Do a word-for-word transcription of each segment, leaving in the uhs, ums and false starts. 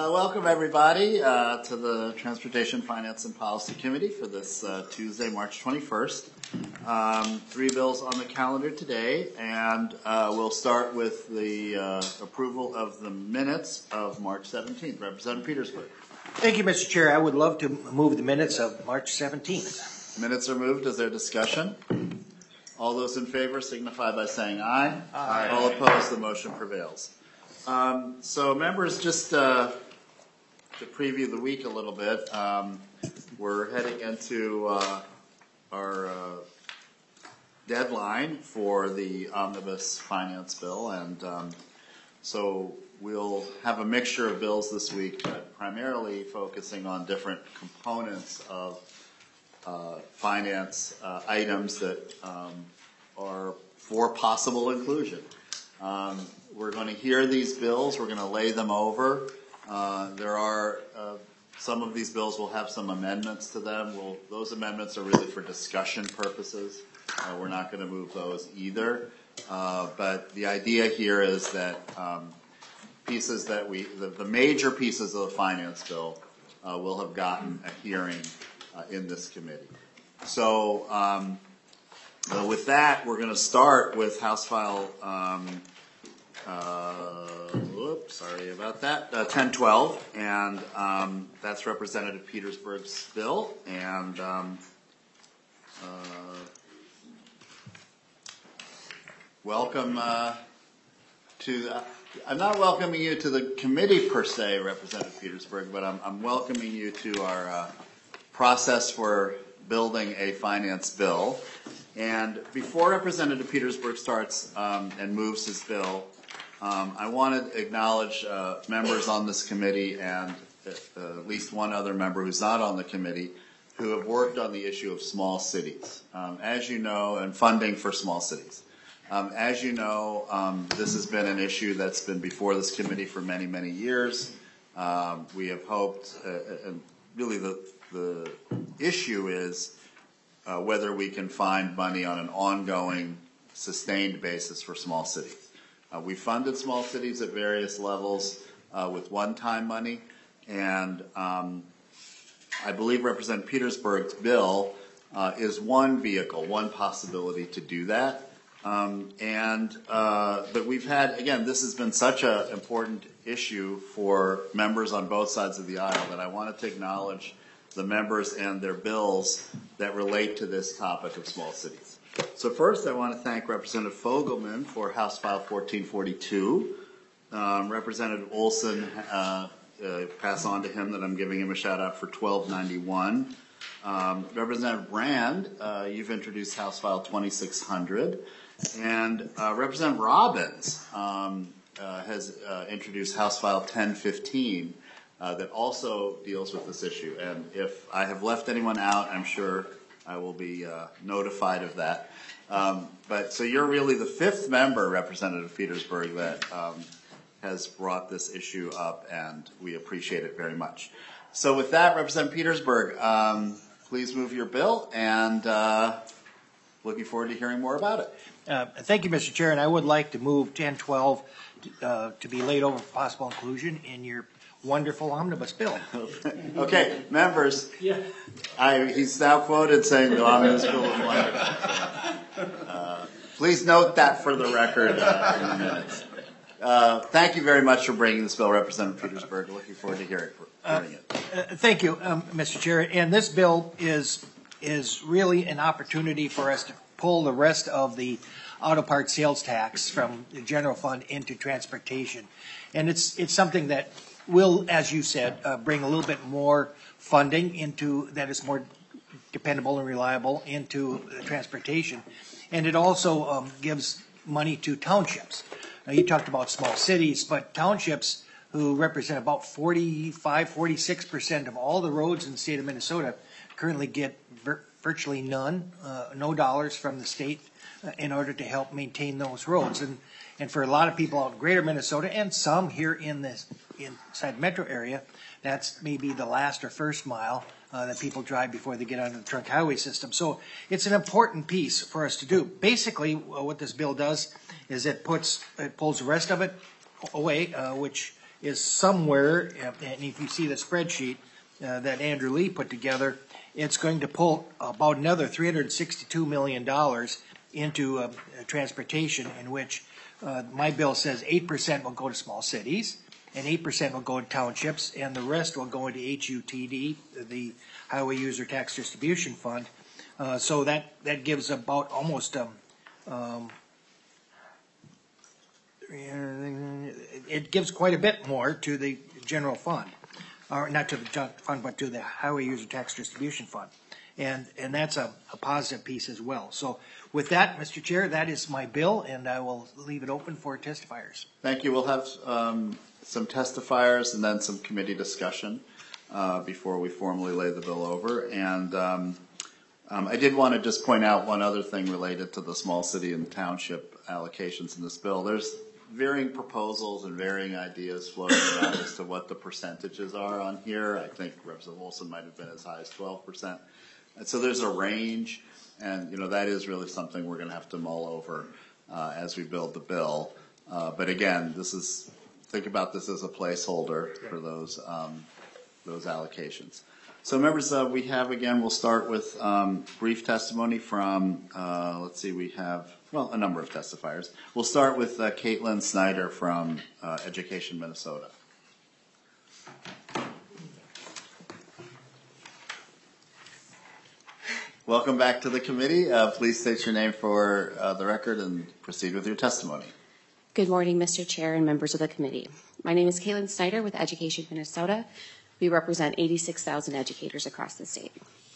Uh, welcome everybody uh, to the Transportation Finance and Policy Committee for this uh, Tuesday, March twenty-first. Um, three bills on the calendar today, and uh, we'll start with the uh, approval of the minutes of March seventeenth. Representative Petersburg. Thank you, Mister Chair. I would love to move the minutes of March seventeenth. Minutes are moved. Is there discussion? All those in favor signify by saying aye. Aye. All opposed, the motion prevails. Um, so members, just uh, to preview the week a little bit, um, we're heading into uh, our uh, deadline for the omnibus finance bill, and um, so we'll have a mixture of bills this week, but primarily focusing on different components of uh, finance uh, items that um, are for possible inclusion. Um, we're going to hear these bills. We're going to lay them over. Uh, there are uh, some of these bills will have some amendments to them. We'll, those amendments are really for discussion purposes. Uh, we're not going to move those either. Uh, but the idea here is that um, pieces that we, the, the major pieces of the finance bill uh, will have gotten a hearing uh, in this committee. So um, uh, with that, we're going to start with House File um, Uh, whoops, sorry about that. Uh, ten twelve, and um, that's Representative Petersburg's bill. And um, uh, welcome uh, to. The, I'm not welcoming you to the committee per se, Representative Petersburg, but I'm, I'm welcoming you to our uh, process for building a finance bill. And before Representative Petersburg starts um, and moves his bill, Um, I want to acknowledge uh, members on this committee and uh, at least one other member who's not on the committee who have worked on the issue of small cities. Um, as you know, and funding for small cities. Um, as you know, um, this has been an issue that's been before this committee for many, many years. Um, we have hoped, uh, and really the, the issue is uh, whether we can find money on an ongoing, sustained basis for small cities. Uh, we funded small cities at various levels uh, with one-time money, and um, I believe Representative Petersburg's bill uh, is one vehicle, one possibility to do that. Um, and uh, but we've had, again, this has been such an important issue for members on both sides of the aisle that I wanted to acknowledge the members and their bills that relate to this topic of small cities. So first, I want to thank Representative Fogelman for House File fourteen forty-two. Um, Representative Olson, uh, uh, pass on to him that I'm giving him a shout out for twelve ninety-one. Um, Representative Brand, uh, you've introduced House File twenty-six hundred. And uh, Representative Robbins um, uh, has uh, introduced House File ten fifteen uh, that also deals with this issue. And if I have left anyone out, I'm sure I will be uh, notified of that. Um, but so you're really the fifth member, Representative Petersburg, that um, has brought this issue up, and we appreciate it very much. So with that, Representative Petersburg, um, please move your bill, and uh, looking forward to hearing more about it. Uh, thank you, Mister Chair, and I would like to move ten twelve uh, to be laid over for possible inclusion in your wonderful omnibus bill. Okay, members. Yeah. I, he's now quoted saying the omnibus bill is wonderful. Uh, please note that for the record uh, in the minutes. Uh, thank you very much for bringing this bill, Representative Petersburg. Looking forward to hearing, hearing it. Uh, uh, thank you, um, Mister Chair. And this bill is is really an opportunity for us to pull the rest of the auto part sales tax from the general fund into transportation, and it's it's something that will, as you said, uh, bring a little bit more funding into that is more dependable and reliable into uh, transportation. And it also um, gives money to townships. Now, you talked about small cities, but townships who represent about forty-five, forty-six percent of all the roads in the state of Minnesota currently get vir virtually none, uh, no dollars from the state uh, in order to help maintain those roads. And, and for a lot of people out in greater Minnesota and some here in this inside metro area, that's maybe the last or first mile uh, that people drive before they get onto the trunk highway system. So it's an important piece for us to do. Basically, uh, what this bill does is it puts, it pulls the rest of it away, uh, which is somewhere, and if you see the spreadsheet uh, that Andrew Lee put together, it's going to pull about another three hundred sixty-two million dollars into uh, transportation, in which uh, my bill says eight percent will go to small cities, and eight percent will go to townships, and the rest will go into H U T D, the Highway User Tax Distribution Fund. Uh, so that, that gives about almost, um, um, it gives quite a bit more to the general fund, or not to the general fund, but to the Highway User Tax Distribution Fund. And, and that's a, a positive piece as well. So with that, Mister Chair, that is my bill, and I will leave it open for testifiers. Thank you. We'll have um, some testifiers and then some committee discussion uh, before we formally lay the bill over. And um, um, I did want to just point out one other thing related to the small city and township allocations in this bill. There's varying proposals and varying ideas floating around as to what the percentages are on here. I think Representative Olson might have been as high as twelve percent. And so there's a range, and you know that is really something we're going to have to mull over uh, as we build the bill. Uh, but again, this is think about this as a placeholder for those um, those allocations. So members, uh, we have again. We'll start with um, brief testimony from. Uh, let's see, we have well a number of testifiers. We'll start with uh, Caitlin Snyder from uh, Education Minnesota. Welcome back to the committee. Uh, please state your name for uh, the record and proceed with your testimony. Good morning, Mister Chair and members of the committee. My name is Caitlin Snyder with Education Minnesota. We represent eighty-six thousand educators across the state.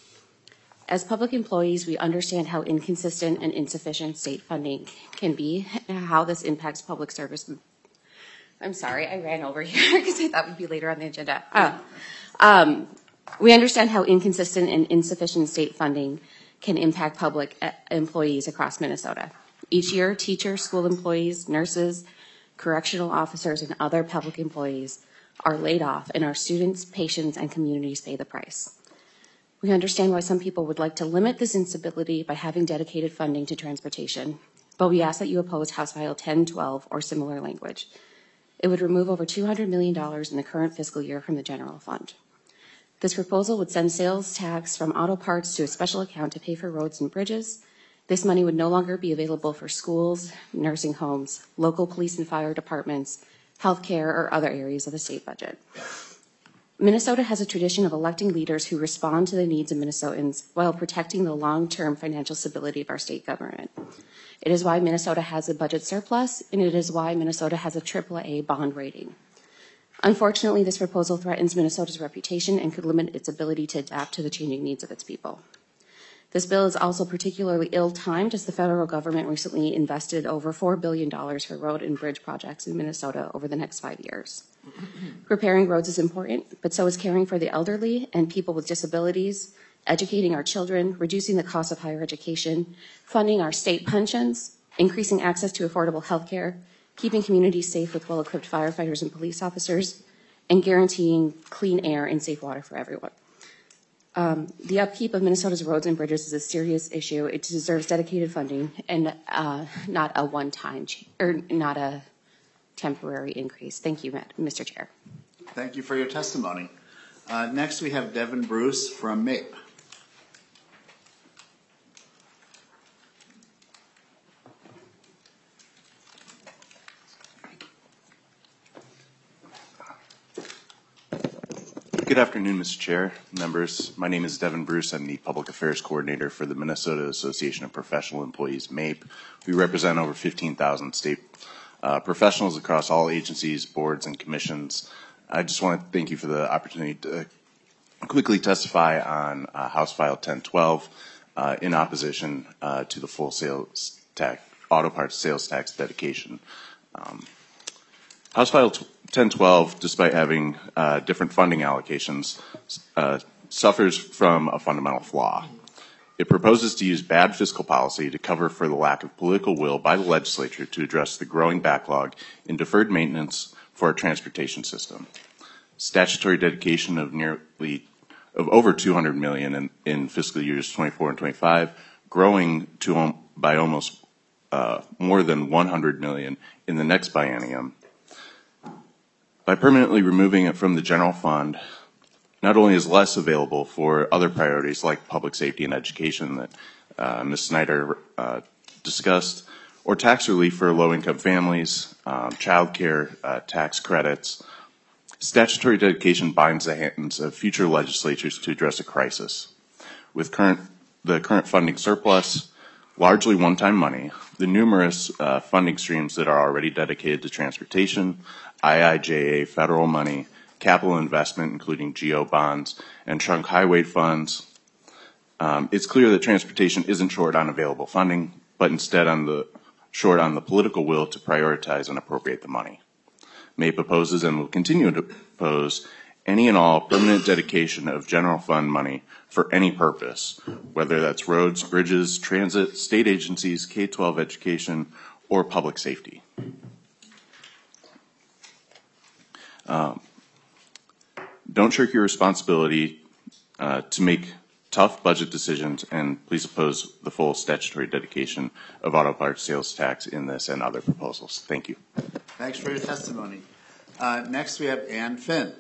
As public employees, we understand how inconsistent and insufficient state funding can be and how this impacts public service. I'm sorry, I ran over here because I thought we'd be later on the agenda. Uh, um, We understand how inconsistent and insufficient state funding can impact public employees across Minnesota. Each year, teachers, school employees, nurses, correctional officers, and other public employees are laid off, and our students, patients, and communities pay the price. We understand why some people would like to limit this instability by having dedicated funding to transportation, but we ask that you oppose House File ten twelve or similar language. It would remove over two hundred million dollars in the current fiscal year from the general fund. This proposal would send sales tax from auto parts to a special account to pay for roads and bridges. This money would no longer be available for schools, nursing homes, local police and fire departments, healthcare, or other areas of the state budget. Minnesota has a tradition of electing leaders who respond to the needs of Minnesotans while protecting the long-term financial stability of our state government. It is why Minnesota has a budget surplus, and it is why Minnesota has a triple A bond rating. Unfortunately, this proposal threatens Minnesota's reputation and could limit its ability to adapt to the changing needs of its people. This bill is also particularly ill-timed as the federal government recently invested over four billion dollars for road and bridge projects in Minnesota over the next five years. Repairing roads is important, but so is caring for the elderly and people with disabilities, educating our children, reducing the cost of higher education, funding our state pensions, increasing access to affordable health care, keeping communities safe with well-equipped firefighters and police officers, and guaranteeing clean air and safe water for everyone. Um, the upkeep of Minnesota's roads and bridges is a serious issue. It deserves dedicated funding and uh, not a one-time ch- or not a temporary increase. Thank you, Mister Chair. Thank you for your testimony. Uh, next, we have Devin Bruce from M A P E. Good afternoon, Mister Chair, members. My name is Devin Bruce. I'm the Public Affairs Coordinator for the Minnesota Association of Professional Employees, M A P E. We represent over fifteen thousand state uh, professionals across all agencies, boards, and commissions. I just want to thank you for the opportunity to quickly testify on uh, House File ten twelve uh, in opposition uh, to the full sales tax, auto parts sales tax dedication. Um, House File ten twelve, despite having uh, different funding allocations, uh, suffers from a fundamental flaw. It proposes to use bad fiscal policy to cover for the lack of political will by the legislature to address the growing backlog in deferred maintenance for our transportation system. Statutory dedication of nearly of over two hundred million dollars in, in fiscal years twenty-four and twenty-five, growing to um, by almost uh, more than one hundred million dollars in the next biennium. By permanently removing it from the general fund, not only is less available for other priorities like public safety and education that uh, Miz Snyder uh, discussed, or tax relief for low-income families, um, child care uh, tax credits, statutory dedication binds the hands of future legislatures to address a crisis. With current, the current funding surplus, largely one-time money, the numerous uh, funding streams that are already dedicated to transportation, I I J A federal money, capital investment, including GEO bonds, and trunk highway funds, um, it's clear that transportation isn't short on available funding, but instead on the short on the political will to prioritize and appropriate the money. MAPE opposes and will continue to oppose any and all permanent dedication of general fund money for any purpose, whether that's roads, bridges, transit, state agencies, K twelve education, or public safety. Um, don't shirk your responsibility uh, to make tough budget decisions, and please oppose the full statutory dedication of auto parts sales tax in this and other proposals. Thank you. Thanks for your testimony. Uh, next, we have Ann Finn.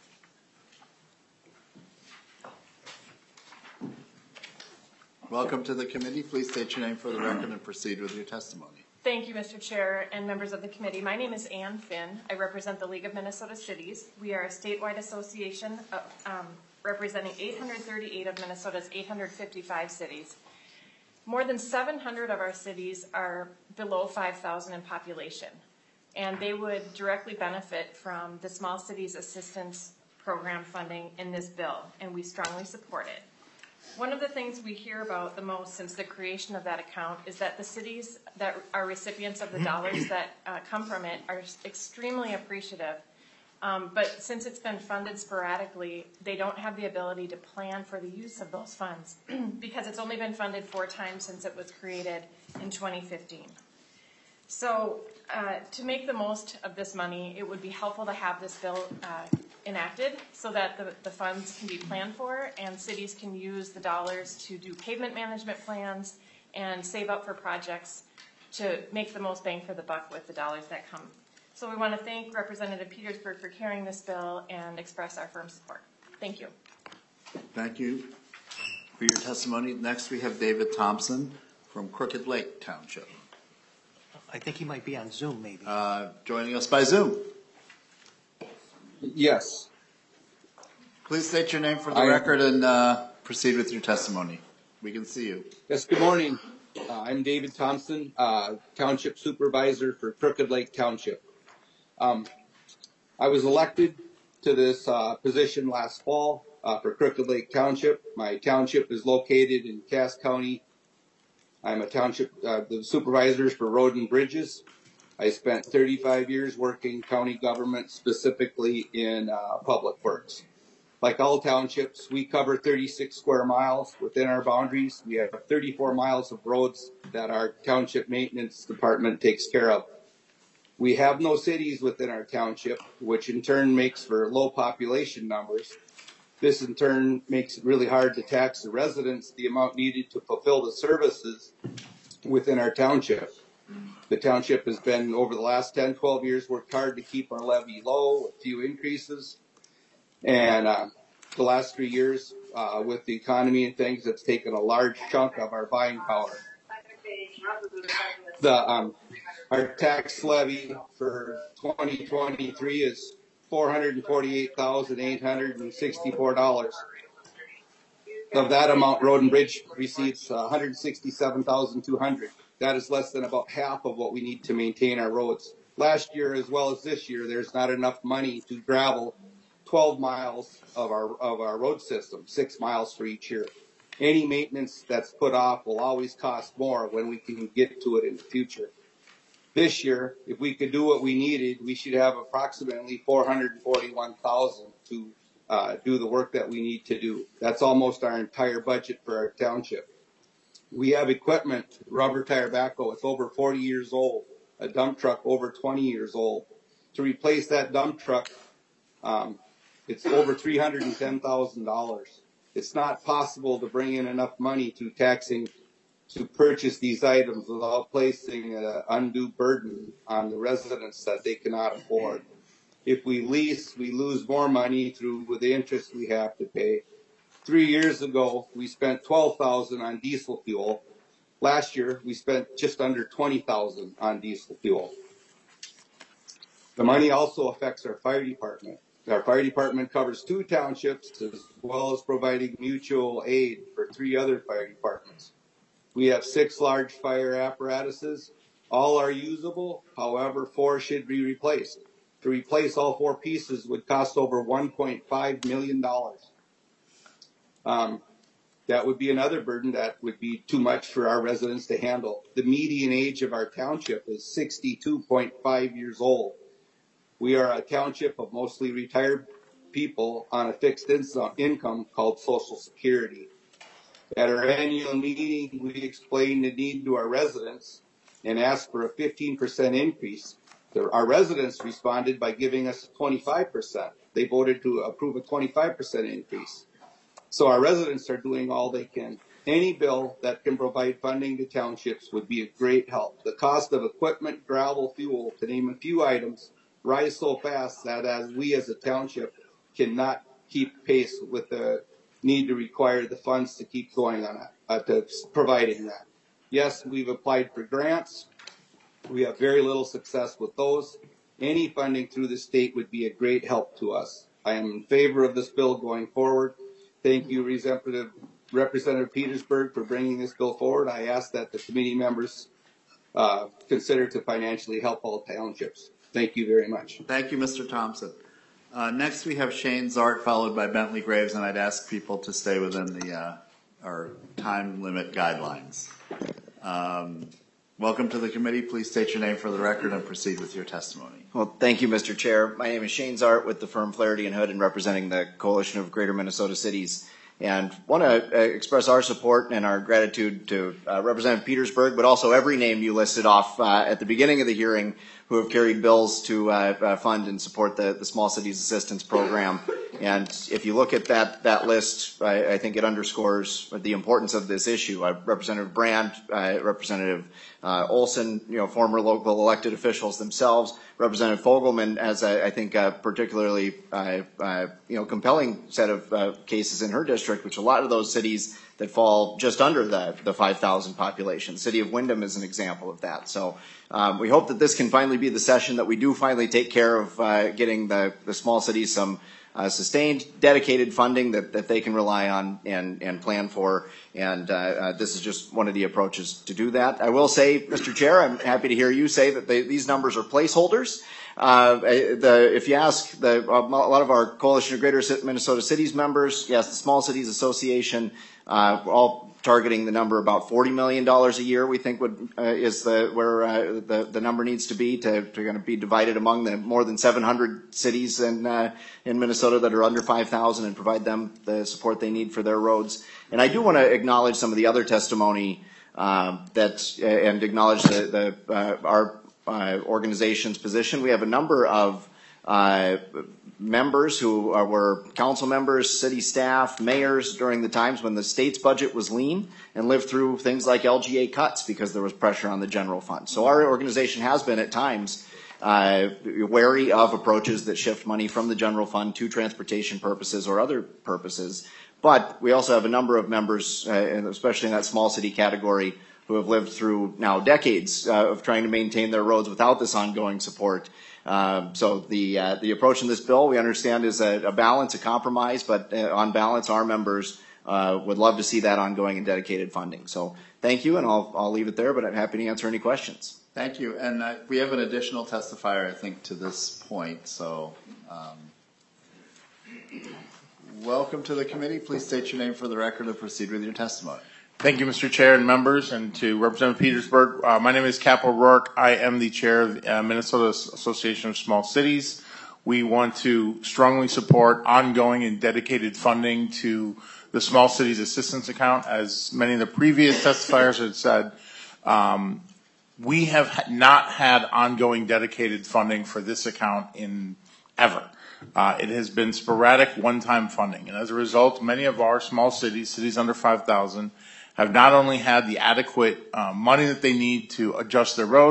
Welcome to the committee. Please state your name for the record and proceed with your testimony. Thank you, Mister Chair and members of the committee. My name is Ann Finn. I represent the League of Minnesota Cities. We are a statewide association of, um, representing eight hundred thirty-eight of Minnesota's eight hundred fifty-five cities. More than seven hundred of our cities are below five thousand in population, and they would directly benefit from the Small Cities Assistance Program funding in this bill, and we strongly support it. One of the things we hear about the most since the creation of that account is that the cities that are recipients of the dollars that uh, come from it are extremely appreciative. Um, but since it's been funded sporadically, they don't have the ability to plan for the use of those funds because it's only been funded four times since it was created in twenty fifteen. So uh, to make the most of this money, it would be helpful to have this bill uh, enacted so that the, the funds can be planned for and cities can use the dollars to do pavement management plans and save up for projects to make the most bang for the buck with the dollars that come. So we want to thank Representative Petersburg for carrying this bill and express our firm support. Thank you. Thank you for your testimony. Next, we have David Thompson from Crooked Lake Township. I think he might be on Zoom, maybe. Uh, joining us by Zoom. Yes. Please state your name for the I, record and uh, proceed with your testimony. We can see you. Yes, good morning. Uh, I'm David Thompson, uh, Township Supervisor for Crooked Lake Township. Um, I was elected to this uh, position last fall uh, for Crooked Lake Township. My township is located in Cass County. I'm a township, uh, the supervisors for road and bridges. I spent thirty-five years working county government, specifically in uh, public works. Like all townships, we cover thirty-six square miles within our boundaries. We have thirty-four miles of roads that our township maintenance department takes care of. We have no cities within our township, which in turn makes for low population numbers. This in turn makes it really hard to tax the residents the amount needed to fulfill the services within our township. The township has been, over the last ten, twelve years, worked hard to keep our levy low with few increases. And uh, the last three years, uh, with the economy and things, it's taken a large chunk of our buying power. The um, our tax levy for twenty twenty-three is four hundred forty-eight thousand eight hundred sixty-four dollars. Of that amount, Road and Bridge receives one hundred sixty-seven thousand two hundred dollars. That is less than about half of what we need to maintain our roads. Last year, as well as this year, there's not enough money to gravel twelve miles of our of our road system, six miles for each year. Any maintenance that's put off will always cost more when we can get to it in the future. This year, if we could do what we needed, we should have approximately four hundred forty-one thousand dollars to uh, do the work that we need to do. That's almost our entire budget for our township. We have equipment, rubber tire backhoe, it's over forty years old, a dump truck over twenty years old. To replace that dump truck, um, it's over three hundred ten thousand dollars. It's not possible to bring in enough money to taxing to purchase these items without placing an undue burden on the residents that they cannot afford. If we lease, we lose more money through with the interest we have to pay. Three years ago, we spent twelve thousand dollars on diesel fuel. Last year, we spent just under twenty thousand dollars on diesel fuel. The money also affects our fire department. Our fire department covers two townships as well as providing mutual aid for three other fire departments. We have six large fire apparatuses. All are usable. However, four should be replaced. To replace all four pieces would cost over one point five million dollars. Um, that would be another burden that would be too much for our residents to handle. The median age of our township is sixty-two point five years old. We are a township of mostly retired people on a fixed income called Social Security. At our annual meeting, we explained the need to our residents and asked for a fifteen percent increase. Our residents responded by giving us twenty-five percent. They voted to approve a twenty-five percent increase. So our residents are doing all they can. Any bill that can provide funding to townships would be a great help. The cost of equipment, gravel, fuel, to name a few items, rise so fast that as we as a township cannot keep pace with the need to require the funds to keep going on that, uh, to providing that. Yes, we've applied for grants. We have very little success with those. Any funding through the state would be a great help to us. I am in favor of this bill going forward. Thank you, Representative, Representative Petersburg, for bringing this bill forward. I ask that the committee members uh, consider to financially help all townships. Thank you very much. Thank you, Mister Thompson. Uh, next, we have Shane Zart, followed by Bentley Graves, and I'd ask people to stay within the uh, our time limit guidelines. Um, welcome to the committee. Please state your name for the record and proceed with your testimony. Well, thank you, Mister Chair. My name is Shane Zart with the firm Flaherty and Hood and representing the Coalition of Greater Minnesota Cities. And want to uh, express our support and our gratitude to uh, Representative Petersburg, but also every name you listed off uh, at the beginning of the hearing who have carried bills to uh, uh, fund and support the, the Small Cities Assistance Program. And if you look at that, that list, I, I think it underscores the importance of this issue. Uh, Representative Brand, uh, Representative uh, Olson, you know, former local elected officials themselves, Representative Fogelman has, I, I think, a particularly, uh, uh, you know, compelling set of uh, cases in her district, which a lot of those cities that fall just under the, the five thousand population. The city of Windham is an example of that. So um, we hope that this can finally be the session that we do finally take care of uh, getting the, the small cities some uh, sustained, dedicated funding that, that they can rely on and, and plan for. And uh, uh, this is just one of the approaches to do that. I will say, Mister Chair, I'm happy to hear you say that they, these numbers are placeholders. Uh, the, if you ask the, a lot of our Coalition of Greater Minnesota Cities members, yes, the Small Cities Association, uh, we're all targeting the number about forty million dollars a year we think would uh, is the where uh, the, the number needs to be to, to going to be divided among the more than seven hundred cities in, uh, in Minnesota that are under five thousand and provide them the support they need for their roads. And I do want to acknowledge some of the other testimony uh, that uh, and acknowledge the, the uh, our uh, organization's position. We have a number of uh, members who are, were council members, city staff, mayors during the times when the state's budget was lean and lived through things like L G A cuts because there was pressure on the general fund. So our organization has been at times uh, wary of approaches that shift money from the general fund to transportation purposes or other purposes. But we also have a number of members, uh, and especially in that small city category, who have lived through now decades uh, of trying to maintain their roads without this ongoing support. Um, so the uh, the approach in this bill, we understand, is a, a balance, a compromise, but uh, on balance, our members uh, would love to see that ongoing and dedicated funding. So thank you, and I'll I'll leave it there, but I'm happy to answer any questions. Thank you, and uh, we have an additional testifier, I think, to this point. So, um, welcome to the committee. Please state your name for the record and proceed with your testimony. Thank you, Mister Chair and members, and to Representative Petersburg. Uh, my name is Cap O'Rourke. I am the chair of the uh, Minnesota Association of Small Cities. We want to strongly support ongoing and dedicated funding to the Small Cities Assistance Account. As many of the previous testifiers had said, um, we have not had ongoing dedicated funding for this account in ever. Uh, it has been sporadic one-time funding, and as a result, many of our small cities, cities under five thousand, have not only had the adequate uh, money that they need to adjust their roads,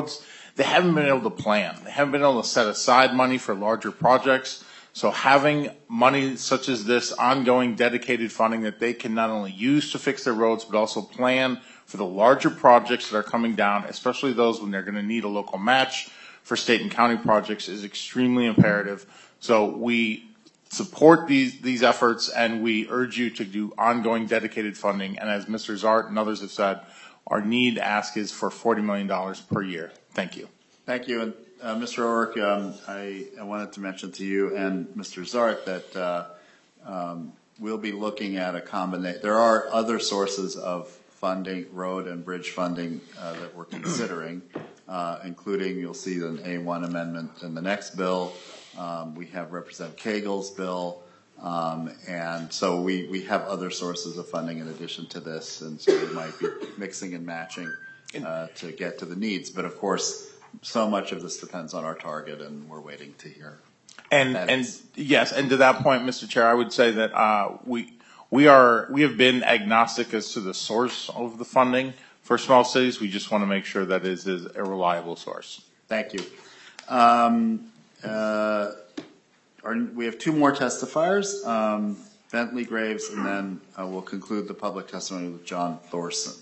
they haven't been able to plan. They haven't been able to set aside money for larger projects. So having money such as this, ongoing dedicated funding that they can not only use to fix their roads, but also plan for the larger projects that are coming down, especially those when they're going to need a local match for state and county projects, is extremely imperative. So we support these these efforts, and we urge you to do ongoing dedicated funding. And as Mister Zart and others have said, our need ask is for forty million dollars per year. Thank you. Thank you. And uh, Mister O'Rourke, um, I, I wanted to mention to you and Mister Zart that uh, um, we'll be looking at a combination. There are other sources of funding, road and bridge funding, uh, that we're considering, uh, including, you'll see an A one amendment in the next bill. Um, we have Representative Cagle's bill. Um, and so we, we have other sources of funding in addition to this, and so we might be mixing and matching uh, to get to the needs. But of course, so much of this depends on our target, and we're waiting to hear. And and yes, and to that point, Mister Chair, I would say that uh, we we are we have been agnostic as to the source of the funding for small cities. We just want to make sure that it is a reliable source. Thank you. Um, uh, Our, we have two more testifiers, um, Bentley Graves, and then uh, we'll conclude the public testimony with John Thorson.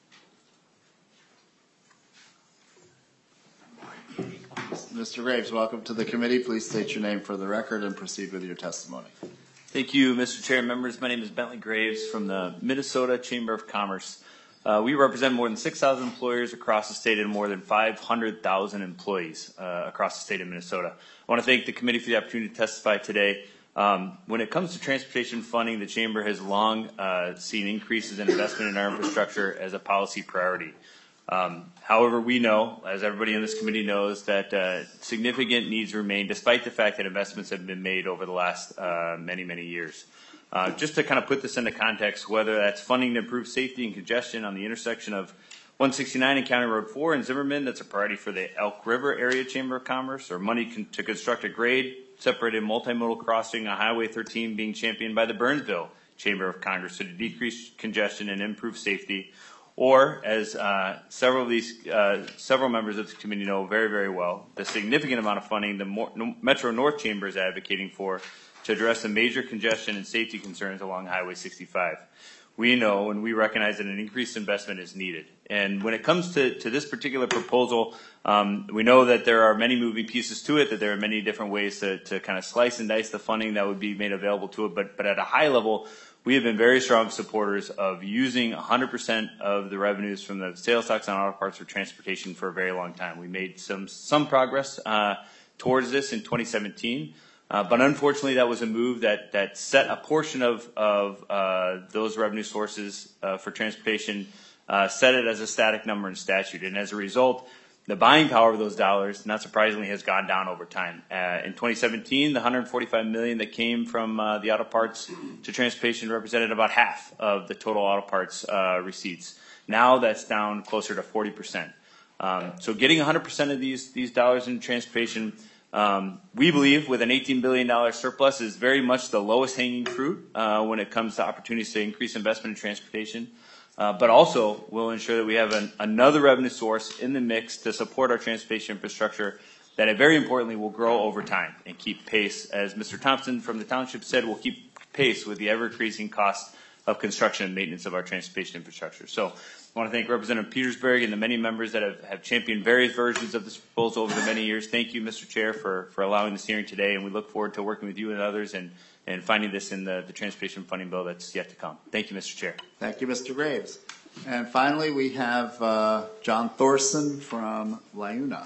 Mister Graves, welcome to the committee. Please state your name for the record and proceed with your testimony. Thank you, Mister Chair and members. My name is Bentley Graves from the Minnesota Chamber of Commerce. Uh, we represent more than six thousand employers across the state and more than five hundred thousand employees uh, across the state of Minnesota. I want to thank the committee for the opportunity to testify today. Um, when it comes to transportation funding, the Chamber has long uh, seen increases in investment in our infrastructure as a policy priority. Um, however, we know, as everybody in this committee knows, that uh, significant needs remain despite the fact that investments have been made over the last uh, many, many years. Uh, just to kind of put this into context, whether that's funding to improve safety and congestion on the intersection of one sixty-nine and County Road four in Zimmerman, that's a priority for the Elk River Area Chamber of Commerce, or money con- to construct a grade separated multimodal crossing on Highway thirteen being championed by the Burnsville Chamber of Congress to decrease congestion and improve safety, or as uh, several of these, uh, several members of the committee know very, very well, the significant amount of funding the Mo- Metro North Chamber is advocating for to address the major congestion and safety concerns along Highway sixty-five. We know and we recognize that an increased investment is needed. And when it comes to, to this particular proposal, um, we know that there are many moving pieces to it, that there are many different ways to, to kind of slice and dice the funding that would be made available to it. But, but at a high level, we have been very strong supporters of using one hundred percent of the revenues from the sales tax on auto parts for transportation for a very long time. We made some, some progress uh, towards this in twenty seventeen. Uh, but unfortunately, that was a move that, that set a portion of, of uh, those revenue sources uh, for transportation, uh, set it as a static number in statute. And as a result, the buying power of those dollars, not surprisingly, has gone down over time. Uh, in twenty seventeen, the one hundred forty-five million dollars that came from uh, the auto parts to transportation represented about half of the total auto parts uh, receipts. Now that's down closer to forty percent. Um, so getting one hundred percent of these, these dollars in transportation, Um, we believe with an eighteen billion dollars surplus is very much the lowest hanging fruit uh, when it comes to opportunities to increase investment in transportation, uh, but also will ensure that we have an, another revenue source in the mix to support our transportation infrastructure that, uh, very importantly, will grow over time and keep pace, as Mister Thompson from the township said, will keep pace with the ever-increasing cost of construction and maintenance of our transportation infrastructure. So I want to thank Representative Petersburg and the many members that have, have championed various versions of this proposal over the many years. Thank you, Mister Chair, for, for allowing this hearing today, and we look forward to working with you and others and, and finding this in the, the transportation funding bill that's yet to come. Thank you, Mister Chair. Thank you, Mister Graves. And finally, we have uh, John Thorson from LiUNA.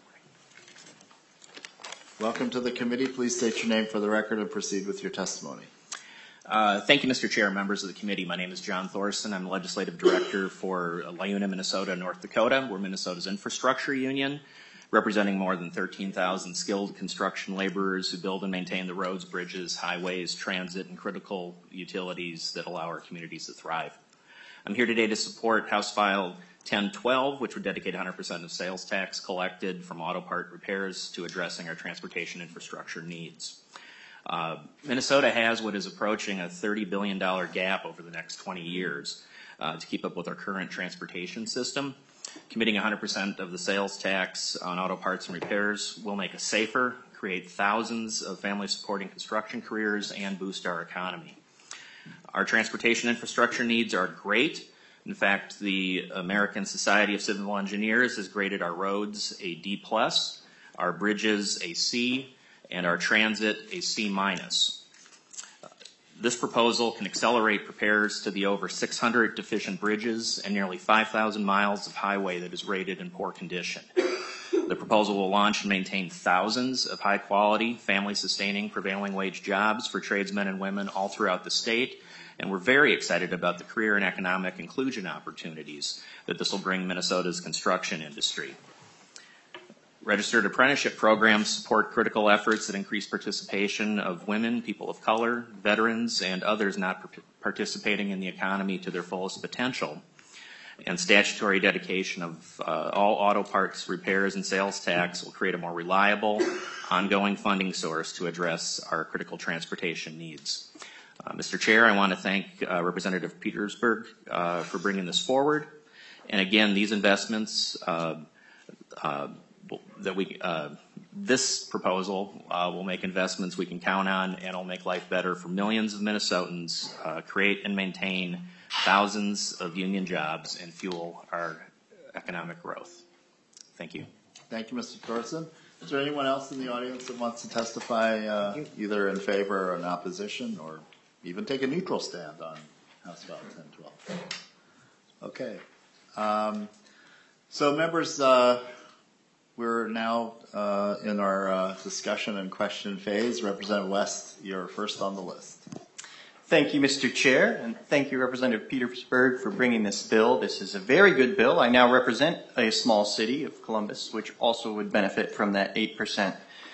Welcome to the committee. Please state your name for the record and proceed with your testimony. Uh, thank you, Mister Chair, members of the committee. My name is John Thorson. I'm Legislative Director for LiUNA, Minnesota, North Dakota. We're Minnesota's infrastructure union, representing more than thirteen thousand skilled construction laborers who build and maintain the roads, bridges, highways, transit, and critical utilities that allow our communities to thrive. I'm here today to support House File ten twelve, which would dedicate one hundred percent of sales tax collected from auto part repairs to addressing our transportation infrastructure needs. Uh, Minnesota has what is approaching a thirty billion dollars gap over the next twenty years uh, to keep up with our current transportation system. Committing one hundred percent of the sales tax on auto parts and repairs will make us safer, create thousands of family-supporting construction careers, and boost our economy. Our transportation infrastructure needs are great. In fact, the American Society of Civil Engineers has graded our roads a D plus, our bridges a C, and our transit a C minus. This proposal can accelerate repairs to the over six hundred deficient bridges and nearly five thousand miles of highway that is rated in poor condition. The proposal will launch and maintain thousands of high-quality, family-sustaining, prevailing wage jobs for tradesmen and women all throughout the state, and we're very excited about the career and economic inclusion opportunities that this will bring Minnesota's construction industry. Registered apprenticeship programs support critical efforts that increase participation of women, people of color, veterans, and others not participating in the economy to their fullest potential. And statutory dedication of uh, all auto parts repairs and sales tax will create a more reliable, ongoing funding source to address our critical transportation needs. Uh, Mister Chair, I want to thank uh, Representative Petersburg uh, for bringing this forward. And again, these investments uh, uh, that we, uh, this proposal uh, will make investments we can count on, and will make life better for millions of Minnesotans, uh, create and maintain thousands of union jobs, and fuel our economic growth. Thank you. Thank you, Mister Thorson. Is there anyone else in the audience that wants to testify uh, either in favor or in opposition, or even take a neutral stand on House File ten twelve? Okay. Um, so members, uh, we're now uh, in our uh, discussion and question phase. Representative West, you're first on the list. Thank you, Mister Chair, and thank you, Representative Petersburg, for bringing this bill. This is a very good bill. I now represent a small city of Columbus, which also would benefit from that eight percent.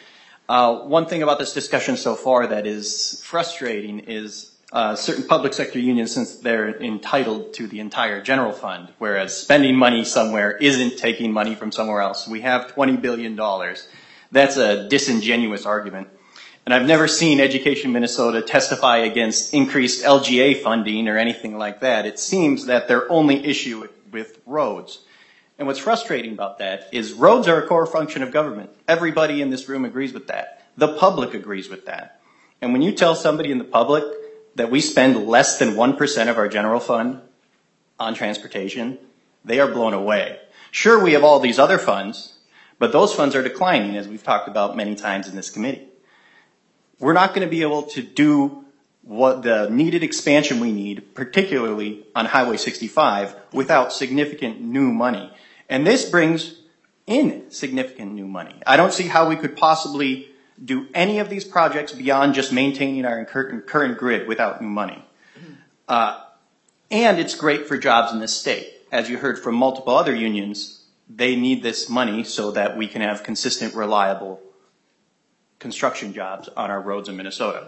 Uh, one thing about this discussion so far that is frustrating is uh, certain public sector unions, since they're entitled to the entire general fund, whereas spending money somewhere isn't taking money from somewhere else. We have twenty billion dollars. That's a disingenuous argument. And I've never seen Education Minnesota testify against increased L G A funding or anything like that. It seems that their only issue with roads. And what's frustrating about that is roads are a core function of government. Everybody in this room agrees with that. The public agrees with that. And when you tell somebody in the public that we spend less than one percent of our general fund on transportation, they are blown away. Sure, we have all these other funds, but those funds are declining, as we've talked about many times in this committee. We're not going to be able to do what the needed expansion we need, particularly on Highway sixty-five, without significant new money. And this brings in significant new money. I don't see how we could possibly do any of these projects beyond just maintaining our current grid without new money. Uh, and it's great for jobs in this state. As you heard from multiple other unions, they need this money so that we can have consistent, reliable construction jobs on our roads in Minnesota.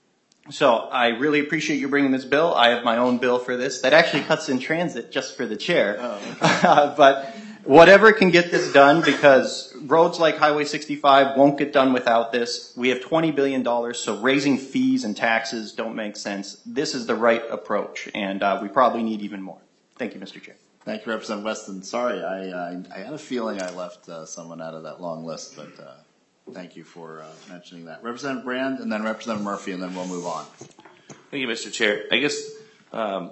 So I really appreciate you bringing this bill. I have my own bill for this that actually cuts in transit just for the chair. Oh, okay. But whatever can get this done, because roads like Highway sixty-five won't get done without this. We have twenty billion dollars, so raising fees and taxes don't make sense. This is the right approach, and uh, we probably need even more. Thank you, Mister Chair. Thank you, Representative Weston. Sorry, I, uh, I had a feeling I left uh, someone out of that long list, but uh, thank you for uh, mentioning that. Representative Brand, and then Representative Murphy, and then we'll move on. Thank you, Mister Chair. I guess um,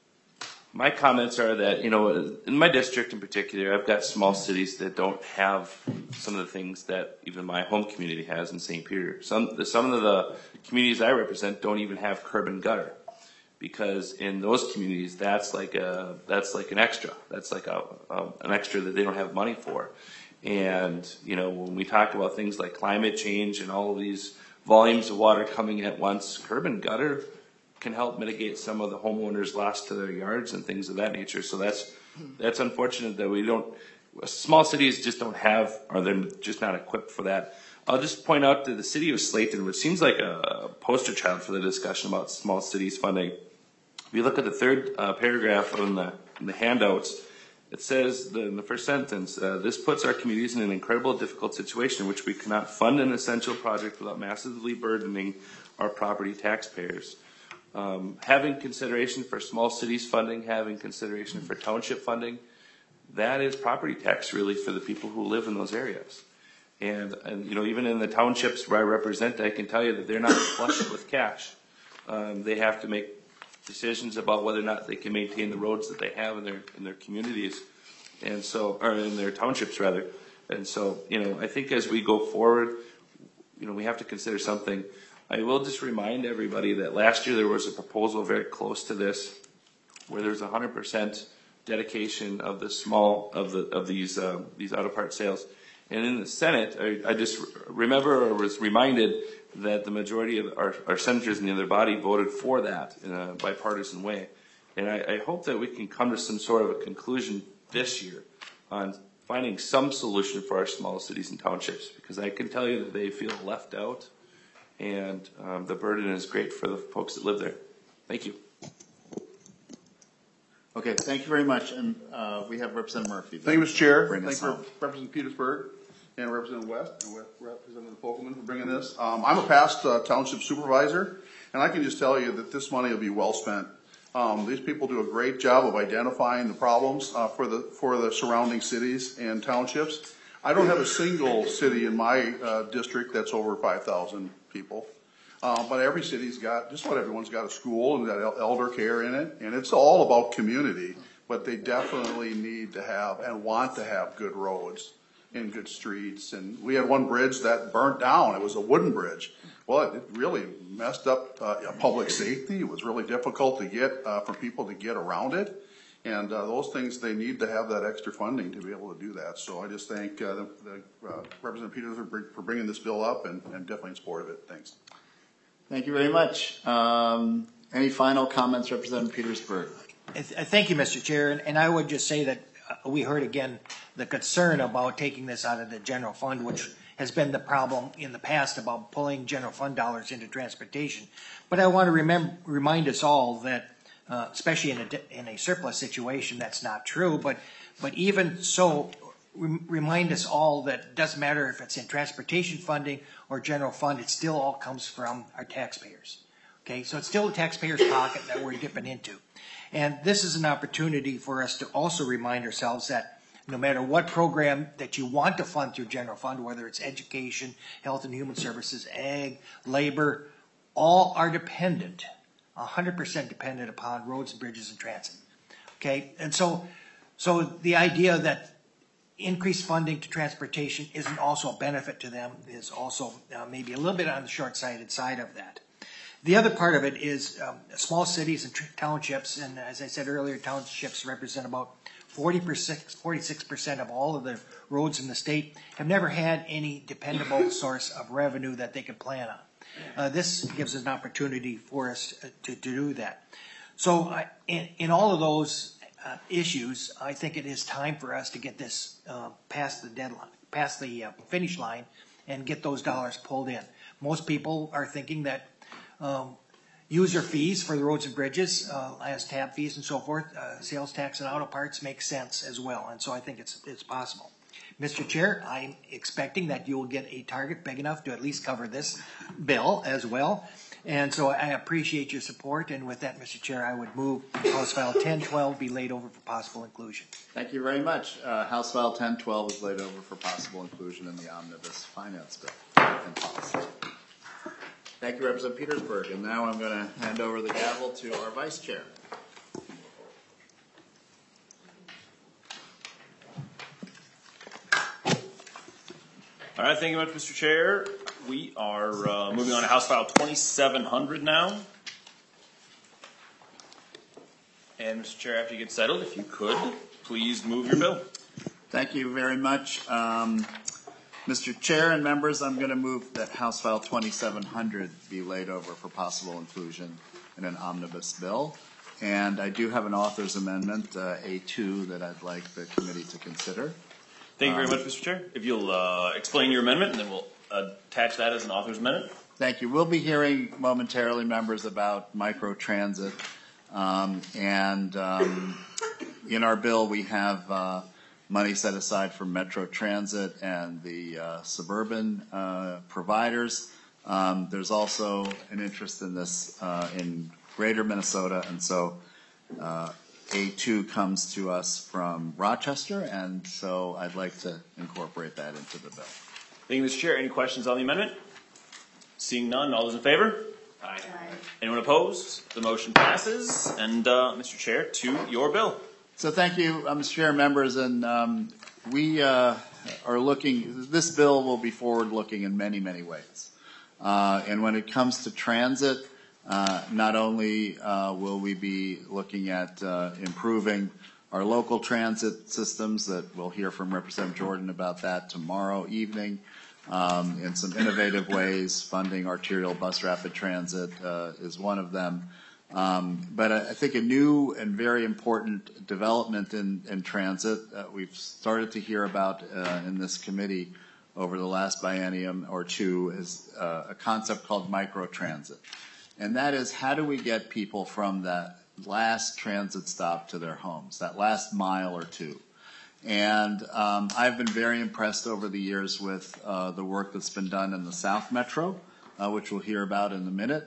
my comments are that, you know, in my district in particular, I've got small cities that don't have some of the things that even my home community has in Saint Peter. Some, some of the communities I represent don't even have curb and gutter, because in those communities, that's like a, that's like an extra. That's like a, a, an extra that they don't have money for. And, you know, when we talk about things like climate change and all of these volumes of water coming at once, curb and gutter can help mitigate some of the homeowners' loss to their yards and things of that nature. So that's, that's unfortunate that we don't, small cities just don't have, or they're just not equipped for that. I'll just point out that the city of Slayton, which seems like a poster child for the discussion about small cities funding, if you look at the third uh, paragraph in the, in the handouts, it says the, in the first sentence, uh, this puts our communities in an incredible difficult situation in which we cannot fund an essential project without massively burdening our property taxpayers. Um, having consideration for small cities funding, having consideration for township funding, that is property tax really for the people who live in those areas. And, and you know, even in the townships where I represent, I can tell you that they're not flush with cash. Um, they have to make decisions about whether or not they can maintain the roads that they have in their in their communities, and so or in their townships rather. And so, you know, I think as we go forward, you know, we have to consider something. I will just remind everybody that last year there was a proposal very close to this, where there's a hundred percent dedication of the small of the of these uh, these auto part sales. And in the Senate, I, I just remember or was reminded that the majority of our, our senators in the other body voted for that in a bipartisan way. And I, I hope that we can come to some sort of a conclusion this year on finding some solution for our small cities and townships, because I can tell you that they feel left out, and um, the burden is great for the folks that live there. Thank you. Okay, thank you very much. And uh, we have Representative Murphy. Thank you, Mister Chair. Bring Thank us you, home. Representative Petersburg and Representative West and Representative Fogelman for bringing this. Um, I'm a past uh, township supervisor, and I can just tell you that this money will be well spent. Um, these people do a great job of identifying the problems uh, for the for the surrounding cities and townships. I don't have a single city in my uh, district that's over five thousand people. Uh, but every city's got, just about everyone's got a school and got elder care in it, and it's all about community. But they definitely need to have and want to have good roads and good streets. And we had one bridge that burnt down. It was a wooden bridge. Well, it really messed up uh, public safety. It was really difficult to get uh, for people to get around it. And uh, those things, they need to have that extra funding to be able to do that. So I just thank uh, the, the uh, Representative Peters for, for bringing this bill up, and, and definitely in support of it. Thanks. Thank you very much. Um, any final comments, Representative Petersburg? Thank you, Mister Chair, and, and I would just say that uh, we heard again the concern about taking this out of the general fund, which has been the problem in the past about pulling general fund dollars into transportation. But I want to remember, remind us all that, uh, especially in a, in a surplus situation, that's not true. But but even so, re remind us all that it doesn't matter if it's in transportation funding or general fund, it still all comes from our taxpayers. Okay, so it's still the taxpayer's pocket that we're dipping into. And this is an opportunity for us to also remind ourselves that no matter what program that you want to fund through general fund, whether it's education, health and human services, ag, labor, all are dependent, one hundred percent dependent upon roads and bridges and transit. Okay, and so, so the idea that increased funding to transportation isn't also a benefit to them is also uh, maybe a little bit on the short-sighted side of that. The other part of it is um, small cities and townships, and as I said earlier, townships represent about forty percent, forty-six percent of all of the roads in the state, have never had any dependable source of revenue that they could plan on. Uh, this gives us an opportunity for us to, to, to do that. So uh, in, in all of those uh, issues, I think it is time for us to get this uh, past the deadline, past the uh, finish line, and get those dollars pulled in. Most people are thinking that Um, user fees for the roads and bridges, uh, as tab fees and so forth, uh, sales tax and auto parts make sense as well, and so I think it's it's possible. Mister Chair, I'm expecting that you will get a target big enough to at least cover this bill as well, and so I appreciate your support. And with that, Mister Chair, I would move House File ten twelve be laid over for possible inclusion. Thank you very much. Uh, House File ten twelve is laid over for possible inclusion in the omnibus finance bill and policy. Thank you, Representative Petersburg. And now I'm going to hand over the gavel to our Vice Chair. All right, thank you much, Mister Chair. We are uh, moving on to House File twenty-seven hundred now. And Mister Chair, after you get settled, if you could, please move your bill. Thank you very much. Um, Mister Chair and members, I'm going to move that House File twenty-seven hundred be laid over for possible inclusion in an omnibus bill. And I do have an author's amendment, uh, A two, that I'd like the committee to consider. Thank you very um, much, Mister Chair. If you'll uh, explain your amendment, and then we'll attach that as an author's amendment. Thank you. We'll be hearing momentarily, members, about microtransit. Um, and um, in our bill, we have uh, money set aside for Metro Transit and the uh, suburban uh, providers. Um, there's also an interest in this uh, in greater Minnesota, and so uh, A two comes to us from Rochester, and so I'd like to incorporate that into the bill. Thank you, Mister Chair. Any questions on the amendment? Seeing none, all those in favor? Aye. Anyone opposed? The motion passes. And uh, Mister Chair, to your bill. So thank you, uh, Mister Chair, members, and um, we uh, are looking. This bill will be forward-looking in many, many ways. Uh, and when it comes to transit, uh, not only uh, will we be looking at uh, improving our local transit systems, that we'll hear from Representative Jordan about that tomorrow evening, um, in some innovative ways. Funding arterial bus rapid transit uh, is one of them. Um, but I, I think a new and very important development in, in transit uh, we've started to hear about uh, in this committee over the last biennium or two is uh, a concept called microtransit. And that is, how do we get people from that last transit stop to their homes, that last mile or two? And um, I've been very impressed over the years with uh, the work that's been done in the South Metro, uh, which we'll hear about in a minute.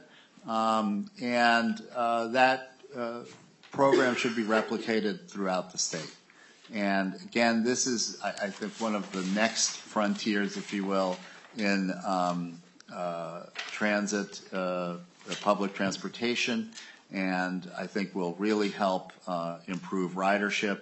Um, and uh, that uh, program should be replicated throughout the state. And again, this is, I, I think, one of the next frontiers, if you will, in um, uh, transit, uh, public transportation, and I think will really help uh, improve ridership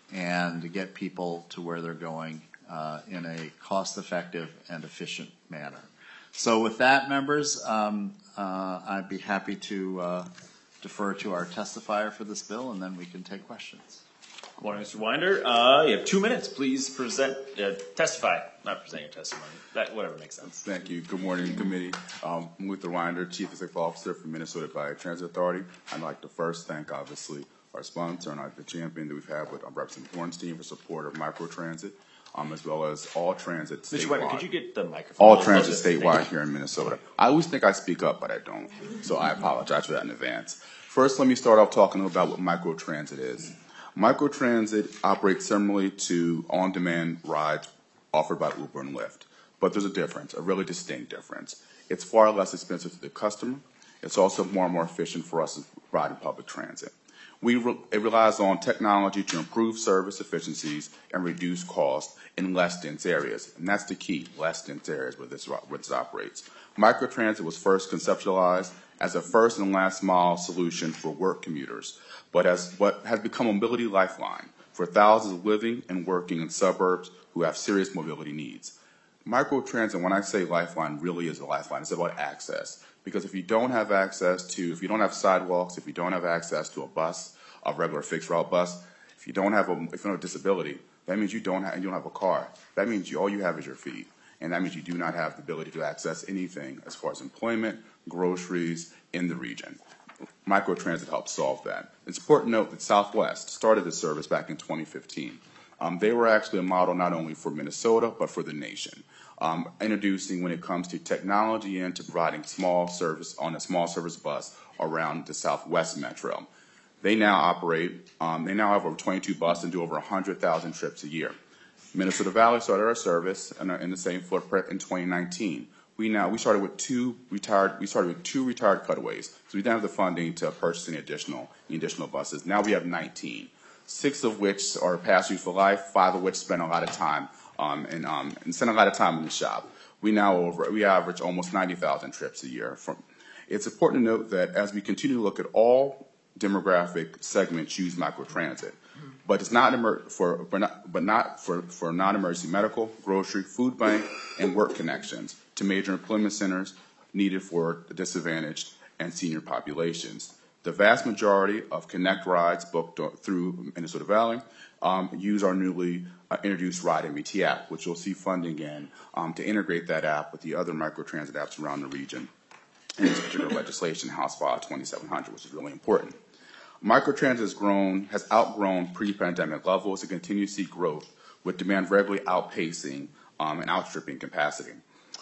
and get people to where they're going uh, in a cost-effective and efficient manner. So with that, members, um, uh, I'd be happy to uh, defer to our testifier for this bill, and then we can take questions. Good morning, Mister Winder. Uh, you have two minutes. Please present, uh, testify, not present your testimony. That whatever makes sense. Thank you. Good morning, committee. Um, I'm Luther Winder, Chief Executive Officer for Minnesota Valley Transit Authority. I'd like to first thank, obviously, our sponsor and our, the champion that we've had with um, Representative Hornstein for support of microtransit, um, as well as all transit statewide. Mister Winder, could you get the microphone? All transit statewide here in Minnesota. I always think I speak up, but I don't. So I apologize for that in advance. First, let me start off talking about what microtransit is. Microtransit operates similarly to on-demand rides offered by Uber and Lyft, but there's a difference, a really distinct difference. It's far less expensive to the customer. It's also more and more efficient for us to ride in public transit. We re it relies on technology to improve service efficiencies and reduce costs in less dense areas, and that's the key, less dense areas where this, where this operates. Microtransit was first conceptualized as a first and last mile solution for work commuters, but as what has become a mobility lifeline for thousands living and working in suburbs who have serious mobility needs. Microtransit, when I say lifeline, really is a lifeline. It's about access. Because if you don't have access to, if you don't have sidewalks, if you don't have access to a bus, a regular fixed route bus, if you don't have a, if you don't have a disability, that means you don't have, you don't have a car. That means you, all you have is your feet. And that means you do not have the ability to access anything as far as employment, groceries in the region. Microtransit helps solve that. It's important to note that Southwest started this service back in twenty fifteen. Um, they were actually a model not only for Minnesota, but for the nation. Um, introducing when it comes to technology into providing small service on a small service bus around the Southwest Metro. They now operate, um, they now have over twenty-two buses and do over one hundred thousand trips a year. Minnesota Valley started our service in, in the same footprint in twenty nineteen. We now, we started with two retired, we started with two retired cutaways. So we didn't have the funding to purchase any additional, any additional buses. Now we have nineteen, six of which are passengers for life, five of which spend a lot of time um, and, um, and spend a lot of time in the shop. We now over, we average almost ninety thousand trips a year. From, it's important to note that as we continue to look at all demographic segments use microtransit, but it's not emer for, but not, but not for, for non-emergency medical, grocery, food bank, and work connections to major employment centers needed for the disadvantaged and senior populations. The vast majority of Connect rides booked through Minnesota Valley um, use our newly uh, introduced Ride M B T app, which you'll see funding in um, to integrate that app with the other microtransit apps around the region. In this particular legislation, House File twenty-seven hundred, which is really important. Microtransit has grown, has outgrown pre-pandemic levels and continues to see growth, with demand regularly outpacing um, and outstripping capacity.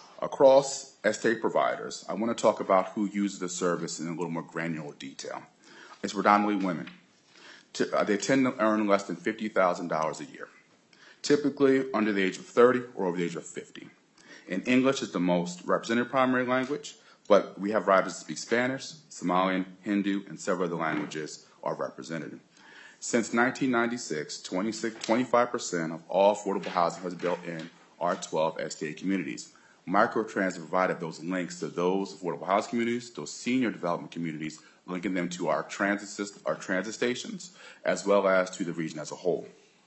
Across estate providers, I want to talk about who uses the service in a little more granular detail. It's predominantly women. T uh, they tend to earn less than fifty thousand dollars a year, typically under the age of thirty or over the age of fifty. And English is the most represented primary language, but we have riders that speak Spanish, Somalian, Hindu, and several other languages are represented. Since nineteen ninety-six, twenty-five percent of all affordable housing was built in our twelve S D A communities. Microtransit provided those links to those affordable housing communities, those senior development communities, linking them to our transit system, our transit stations, as well as to the region as a whole.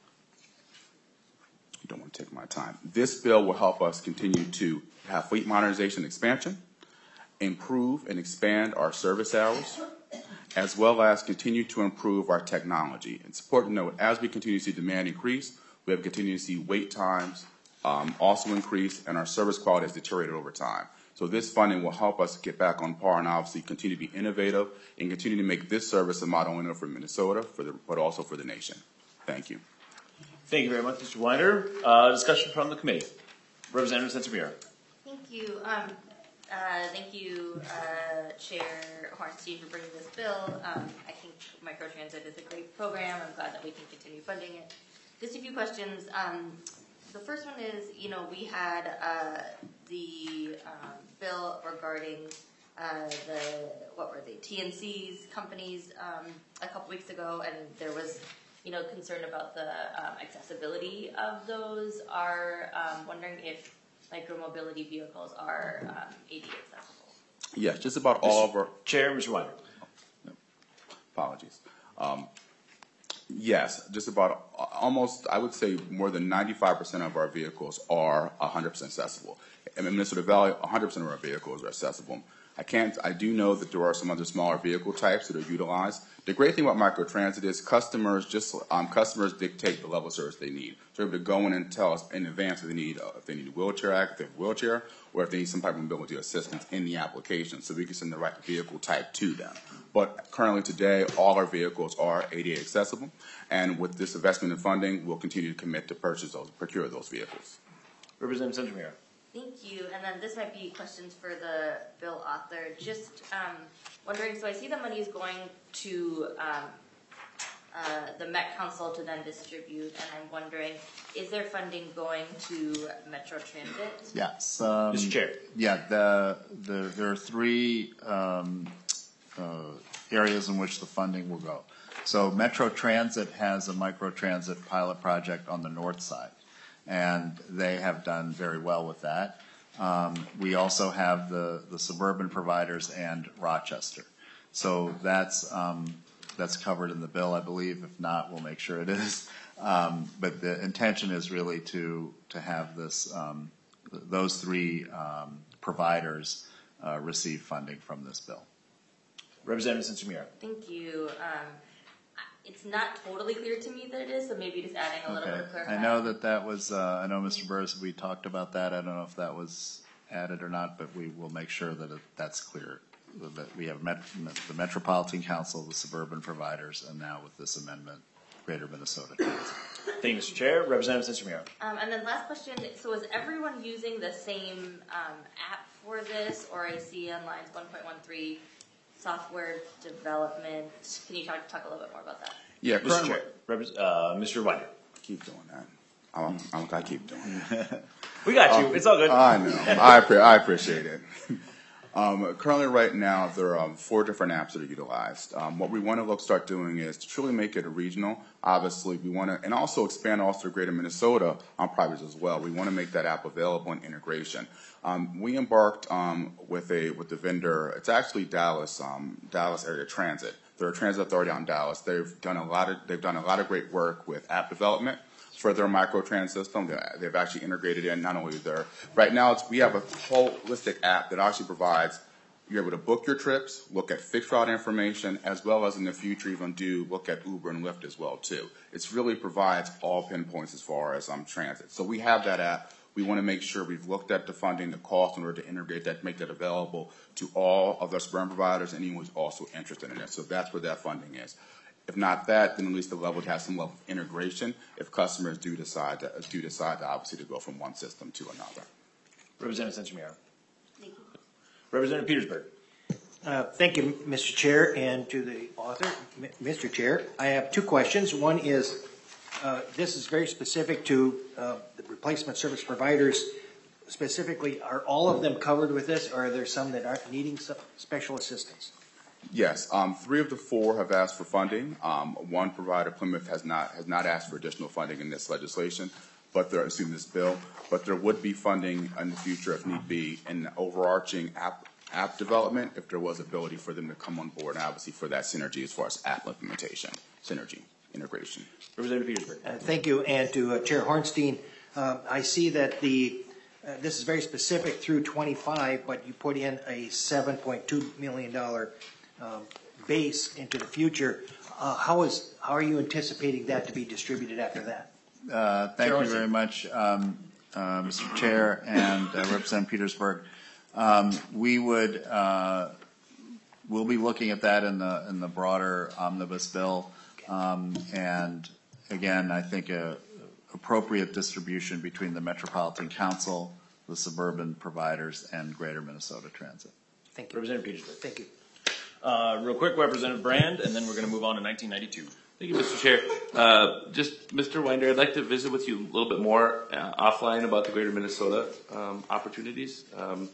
I don't want to take my time. This bill will help us continue to have fleet modernization expansion, improve and expand our service hours, as well as continue to improve our technology. It's important to note, as we continue to see demand increase, we have continued to see wait times um, also increase, and our service quality has deteriorated over time. So this funding will help us get back on par and obviously continue to be innovative and continue to make this service a model only for Minnesota, for the, but also for the nation. Thank you. Thank you very much, Mister Winder. Uh, discussion from the committee. Representative Sensimir. Thank you. Um, uh, thank you, uh, Chair Hornstein, for bringing this bill. Um, I think microtransit is a great program. I'm glad that we can continue funding it. Just a few questions. Um, the first one is, you know, we had uh, the um, bill regarding uh, the, what were they, T N Cs companies um, a couple weeks ago, and there was, you know, concern about the um, accessibility of those. Are um, wondering if micromobility vehicles are um, A D A accessible. Yes, just about all of our... Chair, Mister Winder. No. Apologies. Um, yes, just about almost, I would say more than ninety-five percent of our vehicles are one hundred percent accessible. In Minnesota Valley, one hundred percent of our vehicles are accessible. I can't, I do know that there are some other smaller vehicle types that are utilized. The great thing about microtransit is customers just, um, customers dictate the level of service they need. So they're able to go in and tell us in advance if they need, uh, if they need a wheelchair act, if they have a wheelchair, or if they need some type of mobility assistance in the application, so we can send the right vehicle type to them. But currently today, all our vehicles are A D A accessible, and with this investment in funding, we'll continue to commit to purchase those, procure those vehicles. Representative Sensimir. Thank you. And then this might be questions for the bill author. Just um, wondering, so I see the money is going to um, uh, the Met Council to then distribute, and I'm wondering, is there funding going to Metro Transit? Yes. Um, Mister Chair. Yeah, the, the, there are three um, uh, areas in which the funding will go. So Metro Transit has a microtransit pilot project on the north side, and they have done very well with that. Um, we also have the, the suburban providers and Rochester. So that's, um, that's covered in the bill, I believe. If not, we'll make sure it is. Um, but the intention is really to, to have this, um, th those three um, providers uh, receive funding from this bill. Representative Sensimir. Thank you. Um, It's not totally clear to me that it is, so maybe just adding a little Okay. bit of clarification. I know that that was, uh, I know Mister Burris, we talked about that. I don't know if that was added or not, but we will make sure that it, that's clear. That we have met, the Metropolitan Council, the suburban providers, and now with this amendment, Greater Minnesota Transit. Thank you, Mister Chair. Representative Sensimir. Um, and then last question, so is everyone using the same um, app for this, or I see on lines one point one three software development? Can you talk, talk a little bit more about that? Yeah, Mister Chair. Repres- uh, Mister Winder. Keep doing that. I'm, I'm, I keep doing it. We got you. Um, it's all good. I know. I, pre- I appreciate it. Um, currently, right now, there are um, four different apps that are utilized. Um, what we want to look start doing is to truly make it a regional. Obviously, we want to, and also expand also to Greater Minnesota on privates as well. We want to make that app available and integration. Um, we embarked um, with a with the vendor. It's actually Dallas, um, Dallas Area Transit. They're a transit authority on Dallas. They've done a lot of they've done a lot of great work with app development for their microtransit system. They've actually integrated in not only their, right now it's, we have a holistic app that actually provides, you're able to book your trips, look at fixed route information, as well as in the future even do look at Uber and Lyft as well too. It really provides all pinpoints as far as um, transit. So we have that app. We want to make sure we've looked at the funding, the cost in order to integrate that, make that available to all of the suburban providers and anyone who's also interested in it. So that's where that funding is. If not that, then at least the level to have some level of integration if customers do decide to, do decide to obviously to go from one system to another. Representative Sensimir. Thank you. Representative Petersburg. Uh, Thank you, Mister Chair, and to the author, M- Mister Chair. I have two questions. One is, uh, this is very specific to uh, the replacement service providers. Specifically, are all of them covered with this, or are there some that aren't needing some special assistance? Yes, um, three of the four have asked for funding. Um, one provider, Plymouth, has not has not asked for additional funding in this legislation, but there, excuse me, this bill. But there would be funding in the future, if need be, in overarching app app development, if there was ability for them to come on board, and obviously for that synergy as far as app implementation, synergy, integration. Representative Petersburg. Uh, thank you, and to uh, Chair Hornstein, uh, I see that the uh, this is very specific through twenty-five, but you put in a seven point two million dollar um, base into the future. Uh, how is how are you anticipating that to be distributed after that? Uh, thank Chair you very much, um, uh, Mister Chair and uh, Representative Petersburg. Um, we would uh, we'll be looking at that in the in the broader omnibus bill, um, and again, I think a appropriate distribution between the Metropolitan Council, the suburban providers, and Greater Minnesota Transit. Thank you, Representative Petersburg. Thank you. Uh, real quick, Representative Brand, and then we're going to move on to nineteen ninety-two. Thank you, Mister Chair. Uh, just, Mister Winder, I'd like to visit with you a little bit more uh, offline about the Greater Minnesota um, opportunities. Um,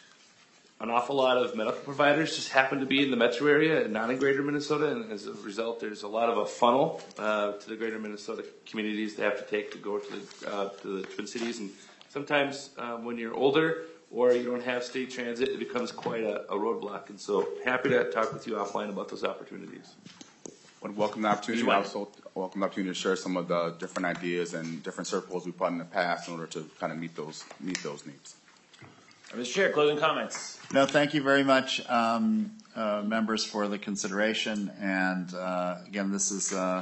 an awful lot of medical providers just happen to be in the metro area and not in Greater Minnesota, and as a result, there's a lot of a funnel uh, to the Greater Minnesota communities they have to take to go to the, uh, to the Twin Cities. And sometimes um, when you're older or you don't have state transit, it becomes quite a, a roadblock. And so, happy to talk with you offline about those opportunities. Would welcome the opportunity. I also welcome the opportunity to share some of the different ideas and different circles we've put in the past in order to kind of meet those meet those needs. Mister Chair, closing comments. No, thank you very much, um, uh, members, for the consideration. And uh, again, this is, uh,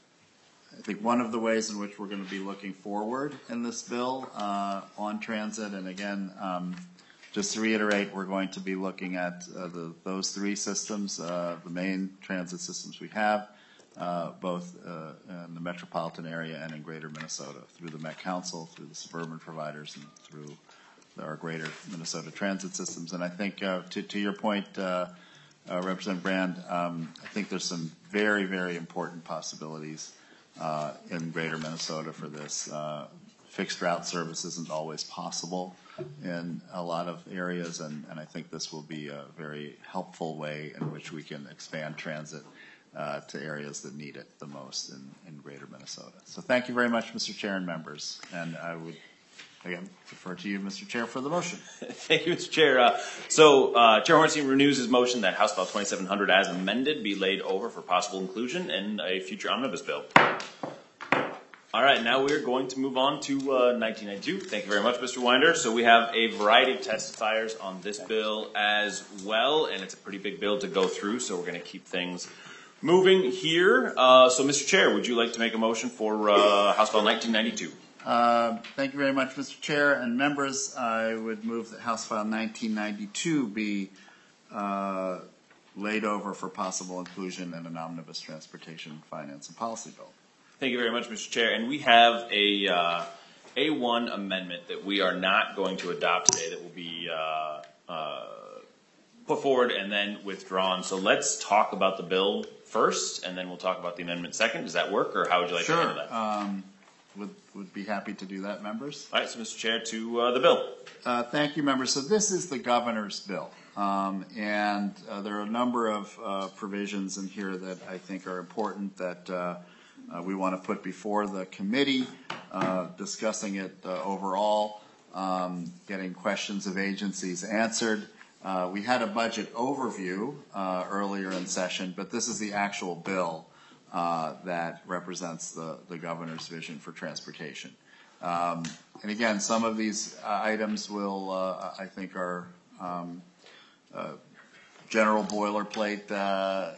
I think, one of the ways in which we're going to be looking forward in this bill uh, on transit. And again, um, just to reiterate, we're going to be looking at uh, the, those three systems, uh, the main transit systems we have, uh, both uh, in the metropolitan area and in Greater Minnesota, through the Met Council, through the suburban providers, and through our Greater Minnesota transit systems. And I think uh, to, to your point, uh, uh, Representative Brand, um, I think there's some very, very important possibilities uh, in Greater Minnesota for this. Uh, fixed route service isn't always possible in a lot of areas, and, and I think this will be a very helpful way in which we can expand transit uh, to areas that need it the most in, in Greater Minnesota. So thank you very much, Mister Chair and members, and I would again defer to you, Mister Chair, for the motion. Thank you, Mister Chair. Uh, so uh, Chair Hornstein renews his motion that House Bill twenty-seven hundred as amended be laid over for possible inclusion in a future omnibus bill. All right, now we're going to move on to uh, nineteen ninety-two. Thank you very much, Mister Winder. So we have a variety of testifiers on this bill as well, and it's a pretty big bill to go through, so we're going to keep things moving here. Uh, so, Mister Chair, would you like to make a motion for uh, House Bill nineteen ninety-two? Uh, thank you very much, Mister Chair and members. I would move that House File nineteen ninety-two be uh, laid over for possible inclusion in an omnibus transportation, finance, and policy bill. Thank you very much, Mister Chair. And we have a uh, A one amendment that we are not going to adopt today that will be uh, uh, put forward and then withdrawn. So let's talk about the bill first, and then we'll talk about the amendment second. Does that work, or how would you like sure. to handle that? Um, would, would be happy to do that, members. All right, so Mister Chair, to uh, the bill. Uh, thank you, members. So this is the governor's bill. Um, and uh, there are a number of uh, provisions in here that I think are important that uh, uh, we want to put before the committee, uh, discussing it uh, overall, um, getting questions of agencies answered. Uh, we had a budget overview uh, earlier in session, but this is the actual bill uh, that represents the, the governor's vision for transportation. Um, and again, some of these uh, items will, uh, I think, are um, uh, general boilerplate, uh, uh,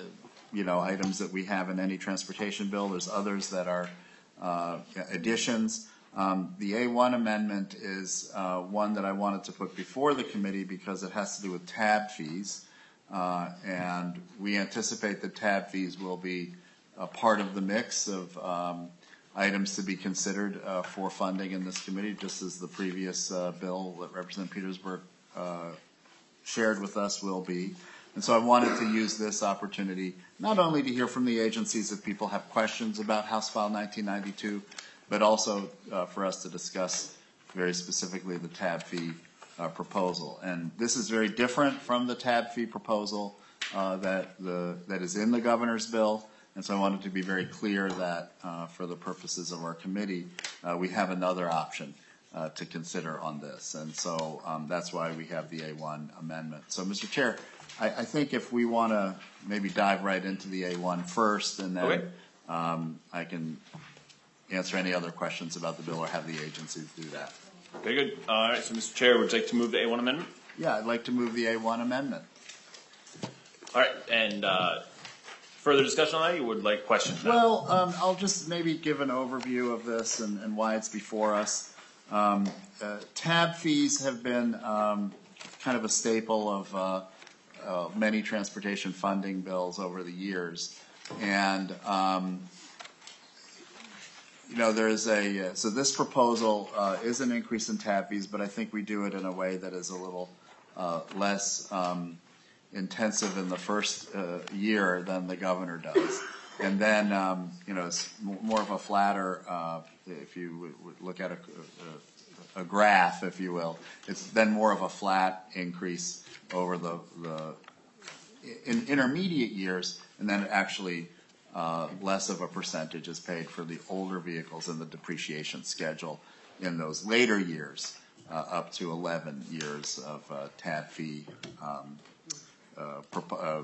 you know, items that we have in any transportation bill. There's others that are uh, additions. Um, the A one amendment is uh, one that I wanted to put before the committee because it has to do with tab fees. Uh, and we anticipate that tab fees will be a part of the mix of um, items to be considered uh, for funding in this committee, just as the previous uh, bill that Representative Petersburg uh, shared with us will be. And so I wanted to use this opportunity not only to hear from the agencies if people have questions about House File nineteen ninety-two, but also uh, for us to discuss very specifically the tab fee uh, proposal. And this is very different from the tab fee proposal uh, that the, that is in the governor's bill. And so I wanted to be very clear that, uh, for the purposes of our committee, uh, we have another option, uh, to consider on this. And so, um, that's why we have the A one amendment. So, Mister Chair, I, I think if we want to maybe dive right into the A one first, and then, Okay. um, I can answer any other questions about the bill or have the agencies do that. Very good. All right, so Mister Chair, would you like to move the A one amendment? Yeah, I'd like to move the A one amendment. All right, and, uh, further discussion on that, you would like questions now? Well, um, I'll just maybe give an overview of this and, and why it's before us. Um, uh, tab fees have been, um, kind of a staple of, uh, uh, many transportation funding bills over the years. And, um, you know, there's a, uh, so this proposal, uh, is an increase in tab fees, but I think we do it in a way that is a little, uh, less, um, intensive in the first uh, year than the governor does. And then, um, you know, it's m- more of a flatter, uh, if you would, would look at a, a, a graph, if you will, it's then more of a flat increase over the, the in intermediate years, and then actually uh, less of a percentage is paid for the older vehicles in the depreciation schedule in those later years, uh, up to eleven years of uh, tab fee um, Uh, uh,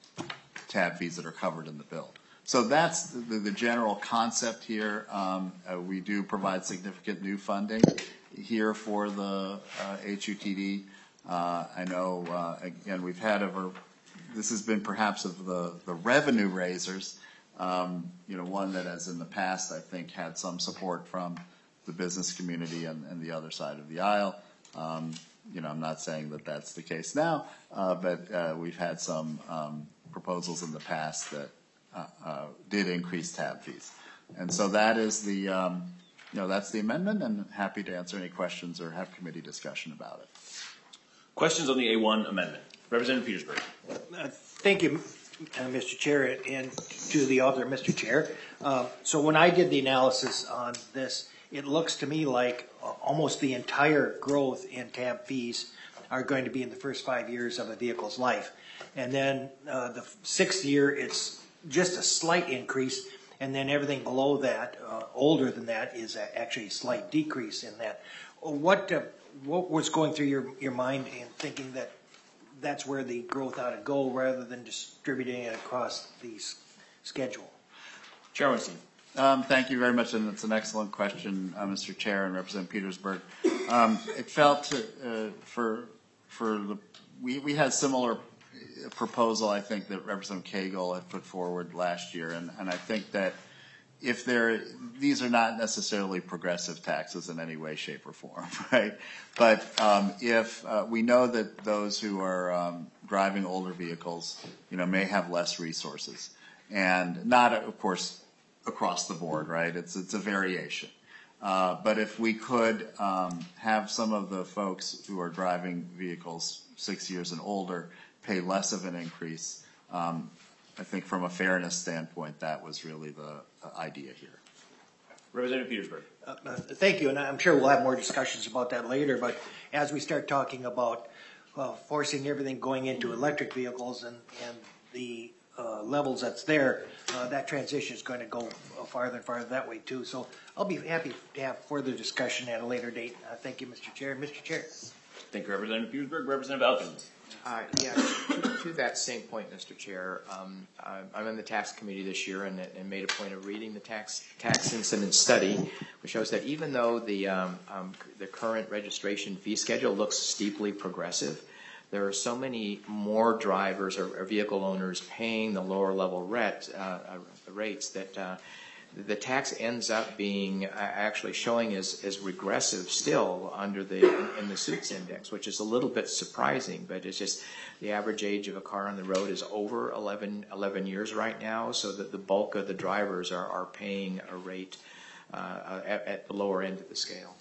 tab fees that are covered in the bill. So that's the, the general concept here. Um, uh, we do provide significant new funding here for the uh, H U T D. Uh, I know, uh, again, we've had over, this has been perhaps of the, the revenue raisers, um, you know, one that has in the past, I think, had some support from the business community and, and the other side of the aisle. Um, You know, I'm not saying that that's the case now, uh, but uh, we've had some um, proposals in the past that uh, uh, did increase tab fees. And so that is the, um, you know, that's the amendment, and happy to answer any questions or have committee discussion about it. Questions on the A one amendment? Representative Petersburg. Uh, Thank you, uh, Mister Chair, and to the author, Mister Chair. Uh, So when I did the analysis on this, it looks to me like uh, almost the entire growth in tab fees are going to be in the first five years of a vehicle's life. And then uh, the sixth year, it's just a slight increase, and then everything below that, uh, older than that, is a, actually a slight decrease in that. What uh, what was going through your, your mind in thinking that that's where the growth ought to go rather than distributing it across the s- schedule? Chairman Weinstein. Um, thank you very much, and it's an excellent question, uh, Mister Chair and Representative Petersburg. Um, it felt to, uh, for for the we we had similar proposal, I think, that Representative Cagle had put forward last year, and and I think that if there these are not necessarily progressive taxes in any way, shape, or form, right? But um, if uh, we know that those who are um, driving older vehicles, you know, may have less resources, and not, of course, across the board, right? It's it's a variation. Uh, but if we could um, have some of the folks who are driving vehicles six years and older pay less of an increase, um, I think from a fairness standpoint, that was really the uh, idea here. Representative Petersburg. Uh, uh, Thank you, and I'm sure we'll have more discussions about that later, but as we start talking about uh, forcing everything going into electric vehicles and, and the uh, levels that's there, uh, that transition is going to go farther and farther that way too. So I'll be happy to have further discussion at a later date. Uh, Thank you, Mister Chair. Mister Chair. Thank you, Representative Petersburg. Representative Elkins. Uh, yeah, to, to that same point, Mister Chair, um, I'm in the tax committee this year and, and made a point of reading the tax tax incidence study, which shows that even though the um, um, the current registration fee schedule looks steeply progressive, there are so many more drivers or, or vehicle owners paying the lower level ret, uh, rates that uh, the tax ends up being uh, actually showing as, as regressive still under the in, in the suits index, which is a little bit surprising. But it's just the average age of a car on the road is over eleven, eleven years right now, so that the bulk of the drivers are, are paying a rate uh, at, at the lower end of the scale.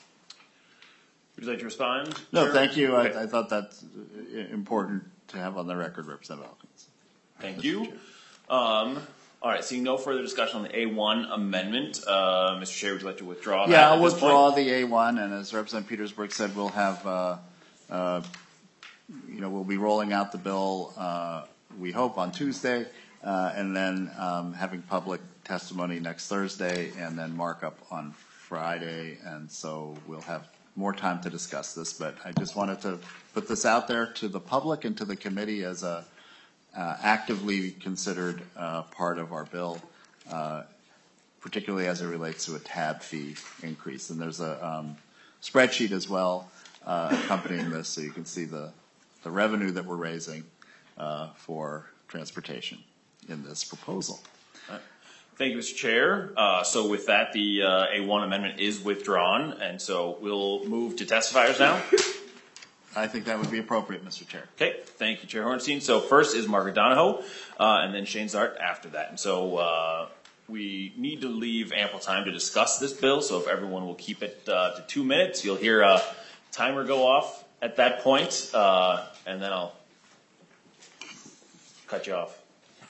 Would you like to respond? No, Sure. thank you. Okay. I, I thought that's important to have on the record, Representative Elkins. Thank you. Um, all right, seeing no further discussion on the A one amendment, uh, Mister Chair, would you like to withdraw that Yeah, at I'll this withdraw point? the A one, and as Representative Petersburg said, we'll have, uh, uh, you know, we'll be rolling out the bill uh, we hope, on Tuesday, uh, and then um, having public testimony next Thursday, and then markup on Friday. And so we'll have more time to discuss this. But I just wanted to put this out there to the public and to the committee as a uh, actively considered uh, part of our bill, uh, particularly as it relates to a tab fee increase. And there's a um, spreadsheet as well uh, accompanying this, so you can see the, the revenue that we're raising uh, for transportation in this proposal. Thank you, Mister Chair. Uh, so with that, the uh, A one amendment is withdrawn, and so we'll move to testifiers now. I think that would be appropriate, Mister Chair. Okay, thank you, Chair Hornstein. So first is Margaret Donahoe, uh, and then Shane Zart after that. And so uh, we need to leave ample time to discuss this bill, so if everyone will keep it uh, to two minutes, you'll hear a timer go off at that point, uh, and then I'll cut you off.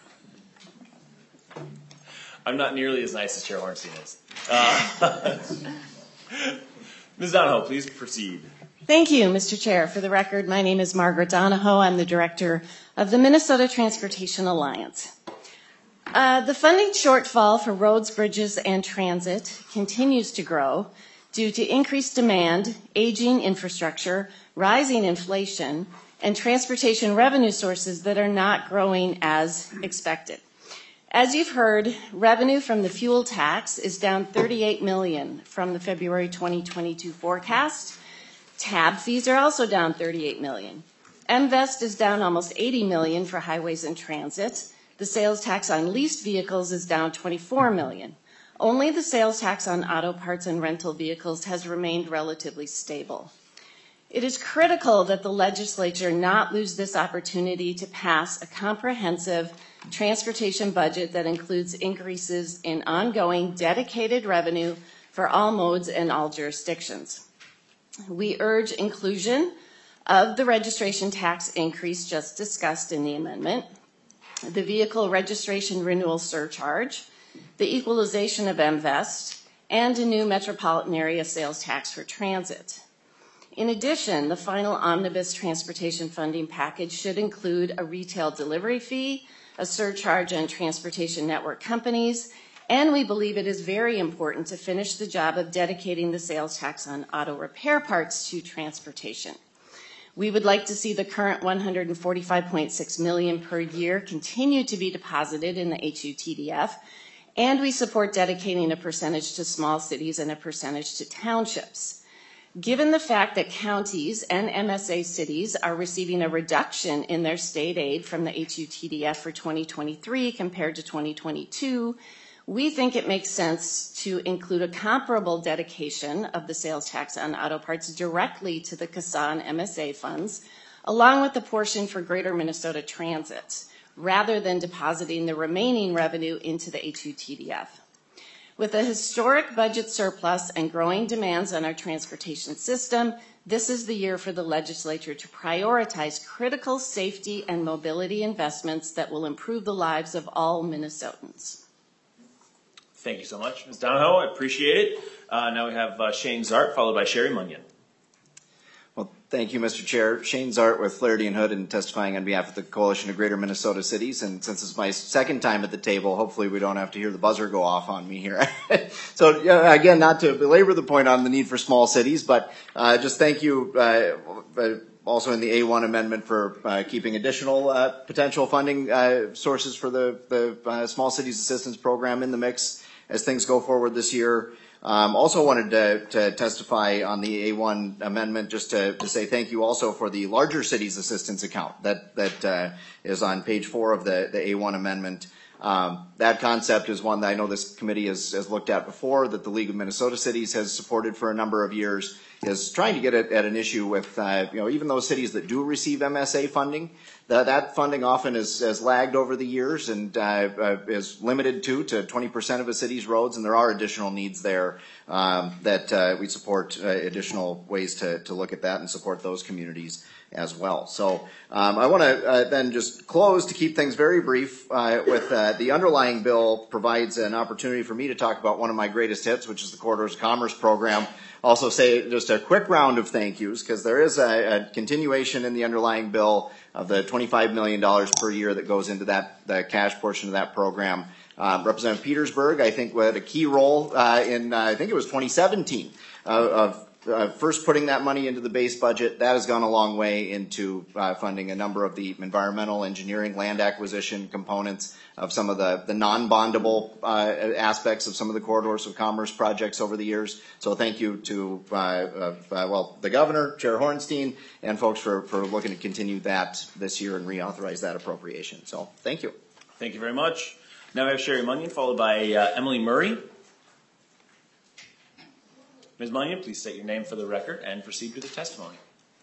I'm not nearly as nice as Chair Hornstein is. Uh, Miz Donahoe, please proceed. Thank you, Mister Chair. For the record, my name is Margaret Donahoe. I'm the director of the Minnesota Transportation Alliance. Uh, the funding shortfall for roads, bridges, and transit continues to grow due to increased demand, aging infrastructure, rising inflation, and transportation revenue sources that are not growing as expected. As you've heard, revenue from the fuel tax is down thirty-eight million dollars from the February twenty twenty-two forecast. Tab fees are also down thirty-eight million dollars. M VEST is down almost eighty million dollars for highways and transit. The sales tax on leased vehicles is down twenty-four million dollars. Only the sales tax on auto parts and rental vehicles has remained relatively stable. It is critical that the legislature not lose this opportunity to pass a comprehensive transportation budget that includes increases in ongoing dedicated revenue for all modes and all jurisdictions. We urge inclusion of the registration tax increase just discussed in the amendment, the vehicle registration renewal surcharge, the equalization of M VEST, and a new metropolitan area sales tax for transit. In addition, the final omnibus transportation funding package should include a retail delivery fee, a surcharge on transportation network companies, and we believe it is very important to finish the job of dedicating the sales tax on auto repair parts to transportation. We would like to see the current one hundred forty-five point six million dollars per year continue to be deposited in the H U T D F, and we support dedicating a percentage to small cities and a percentage to townships. Given the fact that counties and M S A cities are receiving a reduction in their state aid from the H U T D F for twenty twenty-three compared to twenty twenty-two, we think it makes sense to include a comparable dedication of the sales tax on auto parts directly to the C A S A and M S A funds, along with the portion for Greater Minnesota Transit, rather than depositing the remaining revenue into the H U T D F. With a historic budget surplus and growing demands on our transportation system, this is the year for the legislature to prioritize critical safety and mobility investments that will improve the lives of all Minnesotans. Thank you so much, Miz Donahoe. I appreciate it. Uh, now we have uh, Shane Zart, followed by Sherry Munyon. Well, thank you, Mister Chair. Shane Zart with Flaherty and Hood and testifying on behalf of the Coalition of Greater Minnesota Cities. And since it's my second time at the table, hopefully we don't have to hear the buzzer go off on me here. So yeah, again, not to belabor the point on the need for small cities, but uh, just thank you uh, also in the A one amendment for uh, keeping additional uh, potential funding uh, sources for the, the uh, Small Cities Assistance Program in the mix as things go forward this year. Um, also wanted to, to testify on the A one amendment just to, to say thank you also for the larger cities assistance account that, that uh, is on page four of the, the A one amendment. Um, that concept is one that I know this committee has, has looked at before, that the League of Minnesota Cities has supported for a number of years, is trying to get at, at an issue with, uh, you know, even those cities that do receive M S A funding, that, that funding often is, has lagged over the years and uh, uh, is limited to, to twenty percent of a city's roads, and there are additional needs there um, that uh, we support uh, additional ways to, to look at that and support those communities. as well. So um, I want to uh, then just close to keep things very brief uh, with uh, the underlying bill provides an opportunity for me to talk about one of my greatest hits, which is the Corridors of Commerce program. Also say just a quick round of thank yous, because there is a, a continuation in the underlying bill of the twenty-five million dollars per year that goes into that the cash portion of that program. Um, Representative Petersburg, I think, had a key role uh, in, uh, I think it was twenty seventeen, uh, of uh, first putting that money into the base budget. That has gone a long way into uh, funding a number of the environmental engineering, land acquisition components of some of the, the non-bondable uh, aspects of some of the Corridors of Commerce projects over the years. So thank you to, uh, uh, well, the governor, Chair Hornstein, and folks for, for looking to continue that this year and reauthorize that appropriation. So thank you. Thank you very much. Now we have Sherry Munyon, followed by uh, Emily Murray. Miz Munyon, please state your name for the record and proceed with the testimony.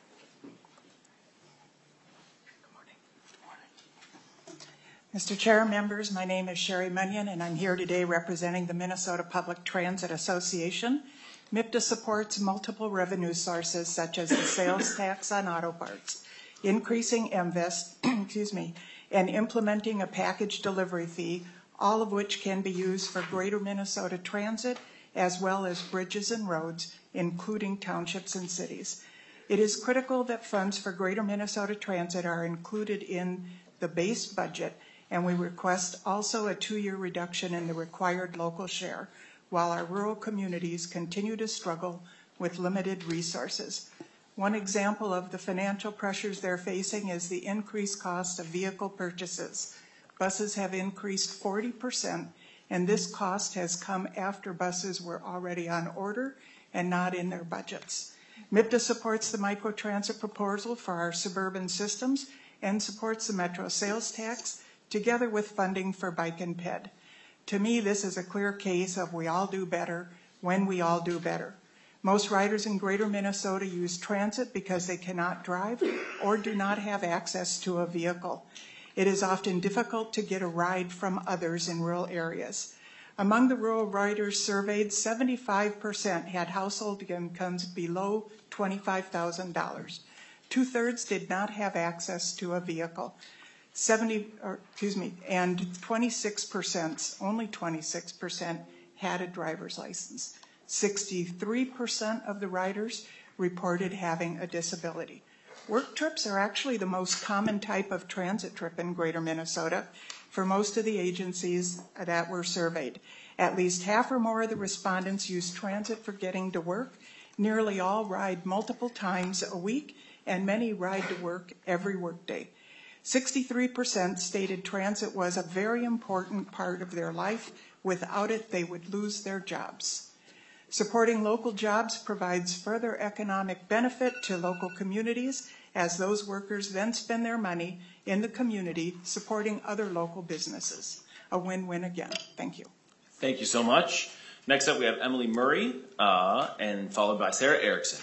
Mister Chair, members, my name is Sherry Munyon, and I'm here today representing the Minnesota Public Transit Association. MIPTA supports multiple revenue sources such as the sales tax on auto parts, increasing M V E S T, excuse me, and implementing a package delivery fee, all of which can be used for Greater Minnesota Transit as well as bridges and roads, including townships and cities. It is critical that funds for Greater Minnesota Transit are included in the base budget, and we request also a two-year reduction in the required local share, while our rural communities continue to struggle with limited resources. One example of the financial pressures they're facing is the increased cost of vehicle purchases. Buses have increased forty percent, and this cost has come after buses were already on order and not in their budgets. MIPTA supports the microtransit proposal for our suburban systems and supports the Metro sales tax, together with funding for bike and ped. To me, this is a clear case of we all do better when we all do better. Most riders in Greater Minnesota use transit because they cannot drive or do not have access to a vehicle. It is often difficult to get a ride from others in rural areas. Among the rural riders surveyed, seventy-five percent had household incomes below twenty-five thousand dollars. Two-thirds did not have access to a vehicle. seventy, or, excuse me, and twenty-six percent, only twenty-six percent had a driver's license. sixty-three percent of the riders reported having a disability. Work trips are actually the most common type of transit trip in Greater Minnesota for most of the agencies that were surveyed. At least half or more of the respondents use transit for getting to work. Nearly all ride multiple times a week, and many ride to work every workday. sixty-three percent stated transit was a very important part of their life. Without it, they would lose their jobs. Supporting local jobs provides further economic benefit to local communities, as those workers then spend their money in the community supporting other local businesses. A win-win again. Thank you. Thank you so much. Next up, we have Emily Murray, uh, and followed by Sarah Erickson.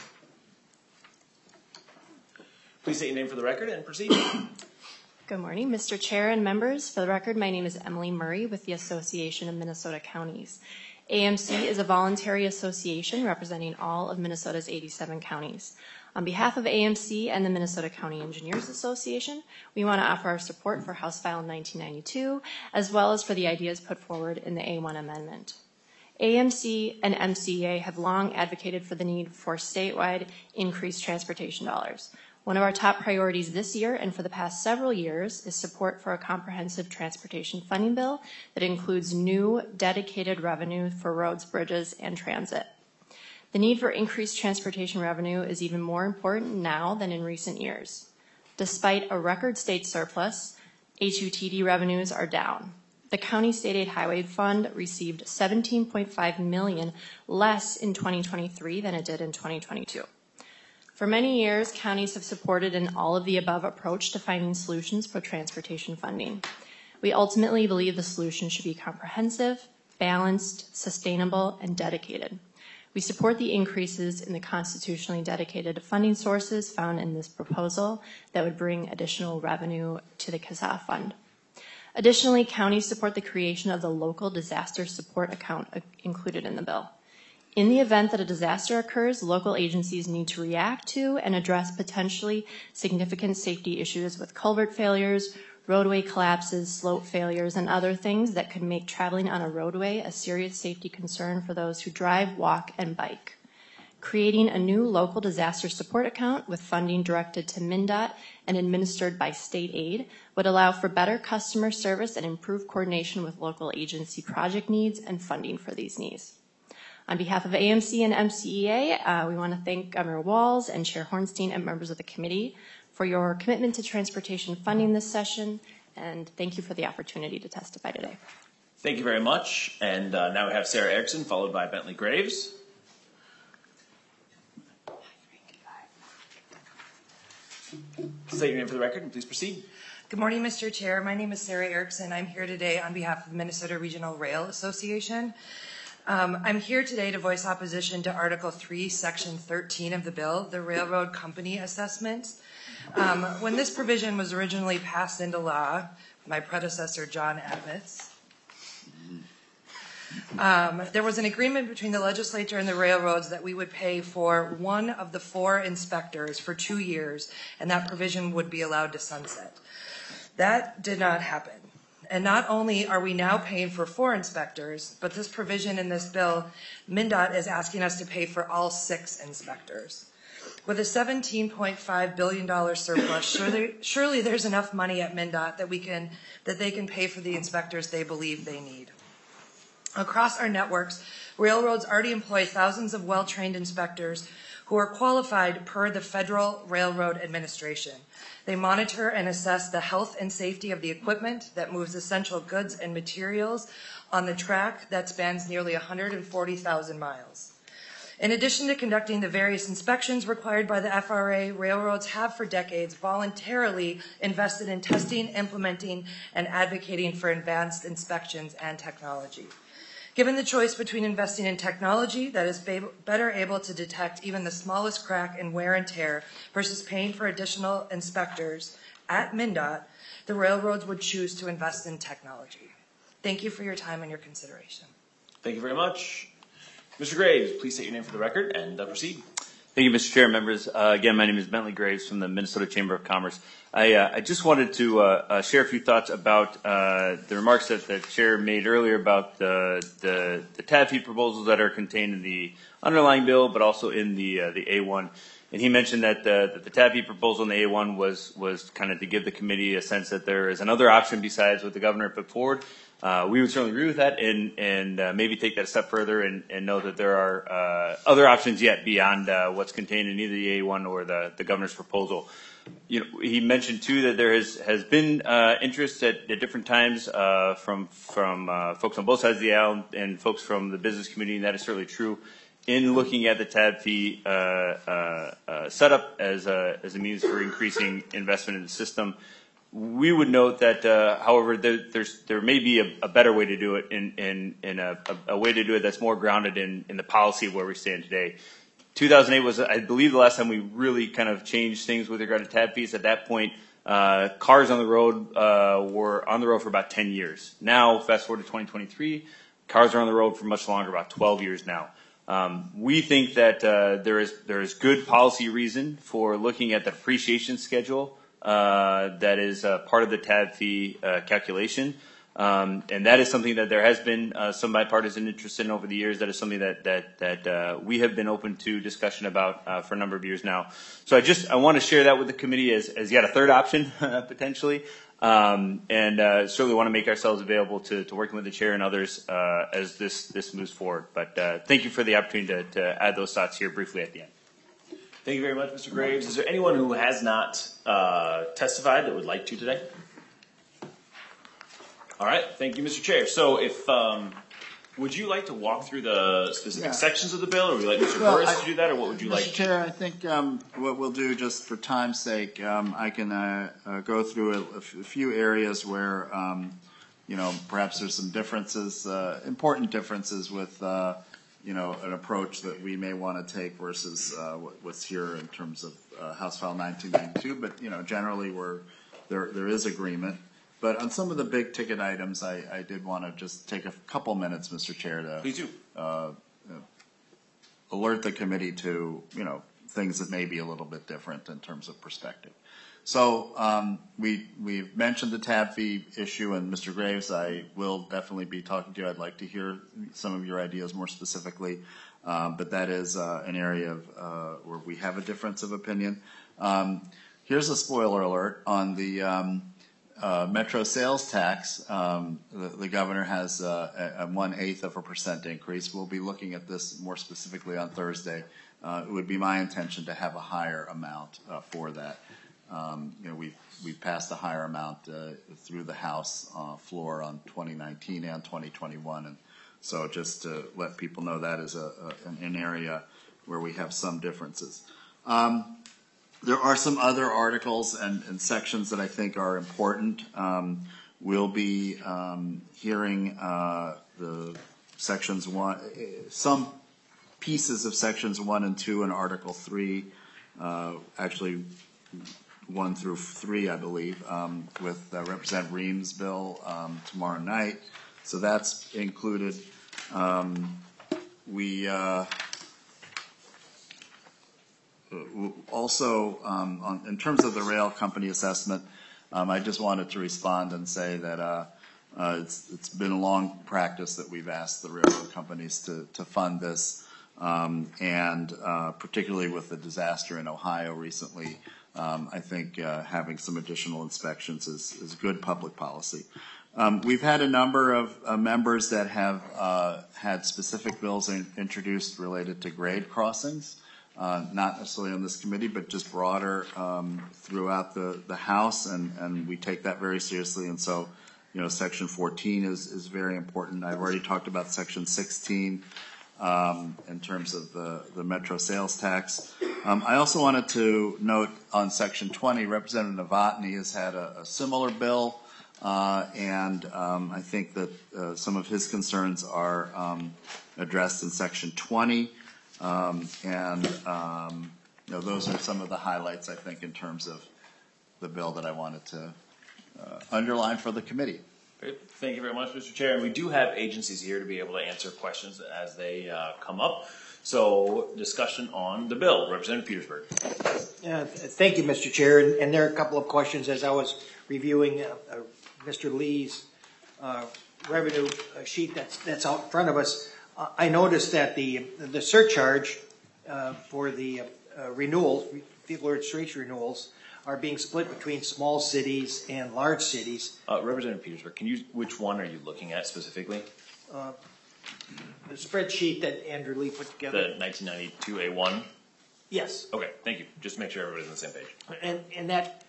Please state your name for the record and proceed. Good morning, Mister Chair and members. For the record, my name is Emily Murray with the Association of Minnesota Counties. A M C is a voluntary association representing all of Minnesota's eighty-seven counties. On behalf of A M C and the Minnesota County Engineers Association, we want to offer our support for House File nineteen ninety-two, as well as for the ideas put forward in the A one amendment. A M C and M C E A have long advocated for the need for statewide increased transportation dollars. One of our top priorities this year and for the past several years is support for a comprehensive transportation funding bill that includes new dedicated revenue for roads, bridges, and transit. The need for increased transportation revenue is even more important now than in recent years. Despite a record state surplus, H U T D revenues are down. The County State Aid Highway Fund received seventeen point five million dollars less in twenty twenty-three than it did in twenty twenty-two. For many years, counties have supported an all-of-the-above approach to finding solutions for transportation funding. We ultimately believe the solution should be comprehensive, balanced, sustainable, and dedicated. We support the increases in the constitutionally dedicated funding sources found in this proposal that would bring additional revenue to the C A S A fund. Additionally, counties support the creation of the local disaster support account included in the bill. In the event that a disaster occurs, local agencies need to react to and address potentially significant safety issues with culvert failures, roadway collapses, slope failures, and other things that could make traveling on a roadway a serious safety concern for those who drive, walk, and bike. Creating a new local disaster support account with funding directed to MnDOT and administered by state aid would allow for better customer service and improved coordination with local agency project needs and funding for these needs. On behalf of A M C and M C E A, uh, we want to thank Governor Walz and Chair Hornstein and members of the committee for your commitment to transportation funding this session, and thank you for the opportunity to testify today. Thank you very much. And uh, now we have Sarah Erickson, followed by Bentley Graves. State your name for the record and please proceed. Good morning, Mister Chair. My name is Sarah Erickson. I'm here today on behalf of the Minnesota Regional Rail Association. Um, I'm here today to voice opposition to Article three, Section thirteen of the bill, the Railroad Company Assessment. Um, when this provision was originally passed into law, my predecessor, John Admitz, Um, there was an agreement between the legislature and the railroads that we would pay for one of the four inspectors for two years, and that provision would be allowed to sunset. That did not happen. And not only are we now paying for four inspectors, but this provision in this bill, MnDOT is asking us to pay for all six inspectors. With a seventeen point five billion dollars surplus, surely, surely there's enough money at MnDOT that we can, that they can pay for the inspectors they believe they need. Across our networks, railroads already employ thousands of well-trained inspectors who are qualified per the Federal Railroad Administration. They monitor and assess the health and safety of the equipment that moves essential goods and materials on the track that spans nearly one hundred forty thousand miles. In addition to conducting the various inspections required by the F R A, railroads have for decades voluntarily invested in testing, implementing, and advocating for advanced inspections and technology. Given the choice between investing in technology that is better able to detect even the smallest crack in wear and tear versus paying for additional inspectors at MnDOT, the railroads would choose to invest in technology. Thank you for your time and your consideration. Thank you very much. Mister Graves, please state your name for the record and uh, proceed. Thank you, Mister Chair, members. Uh, again, my name is Bentley Graves from the Minnesota Chamber of Commerce. I, uh, I just wanted to uh, uh, share a few thoughts about uh, the remarks that the Chair made earlier about the, the, the tab fee proposals that are contained in the underlying bill, but also in the uh, the A one. And he mentioned that the, that the tab fee proposal in the A one was was kind of to give the committee a sense that there is another option besides what the governor put forward. Uh, we would certainly agree with that, and and uh, maybe take that a step further and, and know that there are uh, other options yet beyond uh, what's contained in either the A one or the, the governor's proposal. You know, he mentioned too that there has has been uh, interest at, at different times uh, from from uh, folks on both sides of the aisle and folks from the business community, and that is certainly true in looking at the tab fee uh, uh, uh, setup as a as a means for increasing investment in the system. We would note that, uh, however, there, there's, there may be a, a better way to do it, in, in, in a, a, a way to do it that's more grounded in, in the policy of where we stand today. two thousand eight was, I believe, the last time we really kind of changed things with regard to tab fees. At that point, uh, cars on the road uh, were on the road for about ten years. Now, fast forward to twenty twenty-three, cars are on the road for much longer, about twelve years now. Um, we think that uh, there is there is good policy reason for looking at the depreciation schedule Uh, that is uh, part of the tab fee uh, calculation, um, and that is something that there has been uh, some bipartisan interest in over the years. That is something that that that uh, we have been open to discussion about uh, for a number of years now. So I just I want to share that with the committee as as yet a third option potentially, um, and uh, certainly want to make ourselves available to, to working with the chair and others uh, as this this moves forward. But uh, thank you for the opportunity to, to add those thoughts here briefly at the end. Thank you very much, Mister Graves. Is there anyone who has not uh, testified that would like to today? All right. Thank you, Mister Chair. So if um, would you like to walk through the specific Yeah. sections of the bill, or would you like Mister Well, Burris I- to do that, or what would you Mister like? Chair, I think um, what we'll do, just for time's sake, um, I can uh, uh, go through a, a few areas where, um, you know, perhaps there's some differences, uh, important differences with, uh, you know, an approach that we may want to take versus uh, what, what's here in terms of uh, House File nineteen ninety-two. But, you know, generally we're, there there is agreement. But on some of the big ticket items, I, I did want to just take a couple minutes, Mister Chair, to Please do. Uh, alert the committee to, you know, things that may be a little bit different in terms of perspective. So um, we, we've mentioned the tab fee issue, and Mister Graves, I will definitely be talking to you. I'd like to hear some of your ideas more specifically, um, but that is uh, an area of, uh, where we have a difference of opinion. Um, here's a spoiler alert on the um, uh, Metro sales tax. Um, the, the governor has uh, a, a one-eighth of a percent increase. We'll be looking at this more specifically on Thursday. Uh, it would be my intention to have a higher amount uh, for that. Um, you know, we've, we've passed a higher amount uh, through the House uh, floor on twenty nineteen and twenty twenty-one. And so just to let people know that is a, a, an area where we have some differences. Um, there are some other articles and, and sections that I think are important. Um, we'll be um, hearing uh, the sections one, some pieces of sections one and two in Article three, uh, actually one through three, I believe, um, with uh, Representative Reams' bill um, tomorrow night. So that's included. Um, we uh, also, um, on, in terms of the rail company assessment, um, I just wanted to respond and say that uh, uh, it's, it's been a long practice that we've asked the railroad companies to, to fund this, um, and uh, particularly with the disaster in Ohio recently. Um, I think uh, having some additional inspections is, is good public policy. Um, we've had a number of uh, members that have uh, had specific bills in, introduced related to grade crossings, uh, not necessarily on this committee, but just broader um, throughout the, the House, and, and we take that very seriously. And so, you know, Section fourteen is, is very important. I've already talked about Section sixteen. Um, in terms of the, the Metro sales tax. Um, I also wanted to note on Section twenty, Representative Novotny has had a, a similar bill, uh, and um, I think that uh, some of his concerns are um, addressed in Section twenty, um, and um, you know, those are some of the highlights, I think, in terms of the bill that I wanted to uh, underline for the committee. Great. Thank you very much, Mister Chair. And we do have agencies here to be able to answer questions as they uh, come up. So, discussion on the bill. Representative Petersburg. Uh, thank you, Mister Chair. And, and there are a couple of questions as I was reviewing uh, uh, Mister Lee's uh, revenue sheet that's that's out in front of us. Uh, I noticed that the the surcharge uh, for the uh, renewals, vehicle registration renewals, are being split between small cities and large cities. Uh, Representative Petersburg, can you, which one are you looking at specifically? Uh, the spreadsheet that Andrew Lee put together. The nineteen ninety-two A one? Yes. Okay, thank you. Just to make sure everybody's on the same page. And, and that,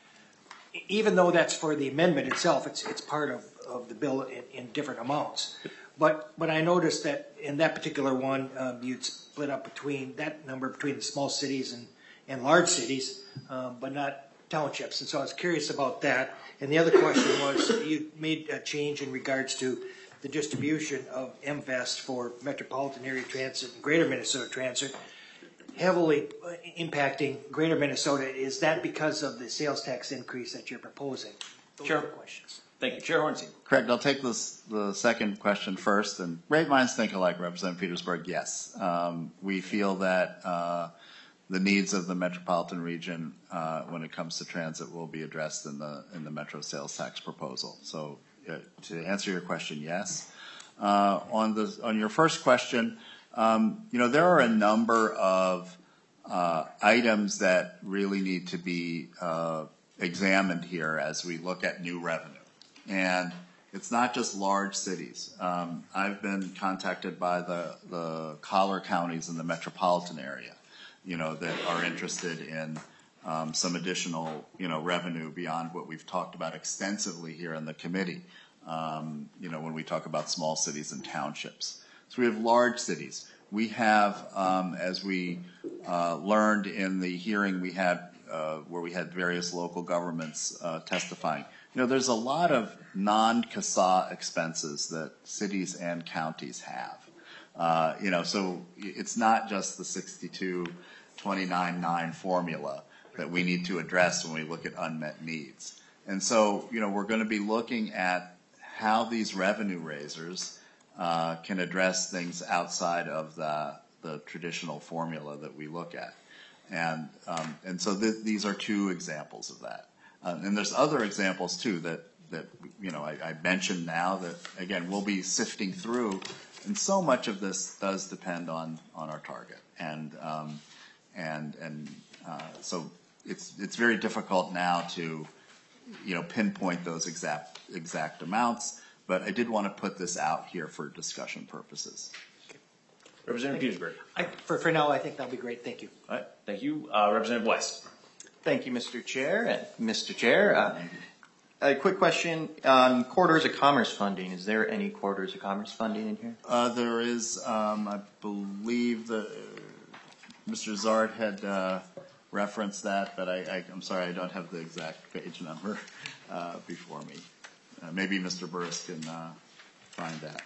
even though that's for the amendment itself, it's, it's part of, of the bill in, in different amounts. But, but I noticed that in that particular one, um, you'd split up between, that number between the small cities and, and large cities, um, but not townships. And so I was curious about that. And the other question was, you made a change in regards to the distribution of M VEST for Metropolitan Area Transit and Greater Minnesota Transit, heavily impacting Greater Minnesota. Is that because of the sales tax increase that you're proposing? Those Sure. are the questions. Thank you. Chair Hornstein. Correct. I'll take this, the second question first. And great minds think alike, Representative Petersburg. Yes. Um, we feel that uh, the needs of the metropolitan region uh, when it comes to transit will be addressed in the in the Metro sales tax proposal. So uh, to answer your question, yes. Uh, on the on your first question, um, you know, there are a number of uh, items that really need to be uh, examined here as we look at new revenue. And it's not just large cities. Um, I've been contacted by the, the collar counties in the metropolitan area, you know, that are interested in um, some additional, you know, revenue beyond what we've talked about extensively here in the committee, um, you know, when we talk about small cities and townships. So we have large cities. We have, um, as we uh, learned in the hearing we had uh, where we had various local governments uh, testifying, you know, there's a lot of non-C A S A expenses that cities and counties have. Uh, you know, so it's not just the sixty-two twenty-nine nine formula that we need to address when we look at unmet needs. And so, you know, we're going to be looking at how these revenue raisers uh, can address things outside of the the traditional formula that we look at. And, um, and so th these are two examples of that. Uh, and there's other examples too that, that you know, I, I mentioned now that, again, we'll be sifting through, and so much of this does depend on, on our target. And, um, and, and uh, so it's, it's very difficult now to, you know, pinpoint those exact, exact amounts, but I did want to put this out here for discussion purposes. Representative Petersburg. I, for, for now, I think that'll be great. Thank you. All right, thank you. Uh, Representative West. Thank you, Mister Chair. And Mister Chair, uh, a quick question on corridors of commerce funding. Is there any corridors of commerce funding in here? Uh, there is, um, I believe that uh, Mister Zart had uh, referenced that, but I, I, I'm sorry, I don't have the exact page number uh, before me. Uh, maybe Mister Burris can uh, find that.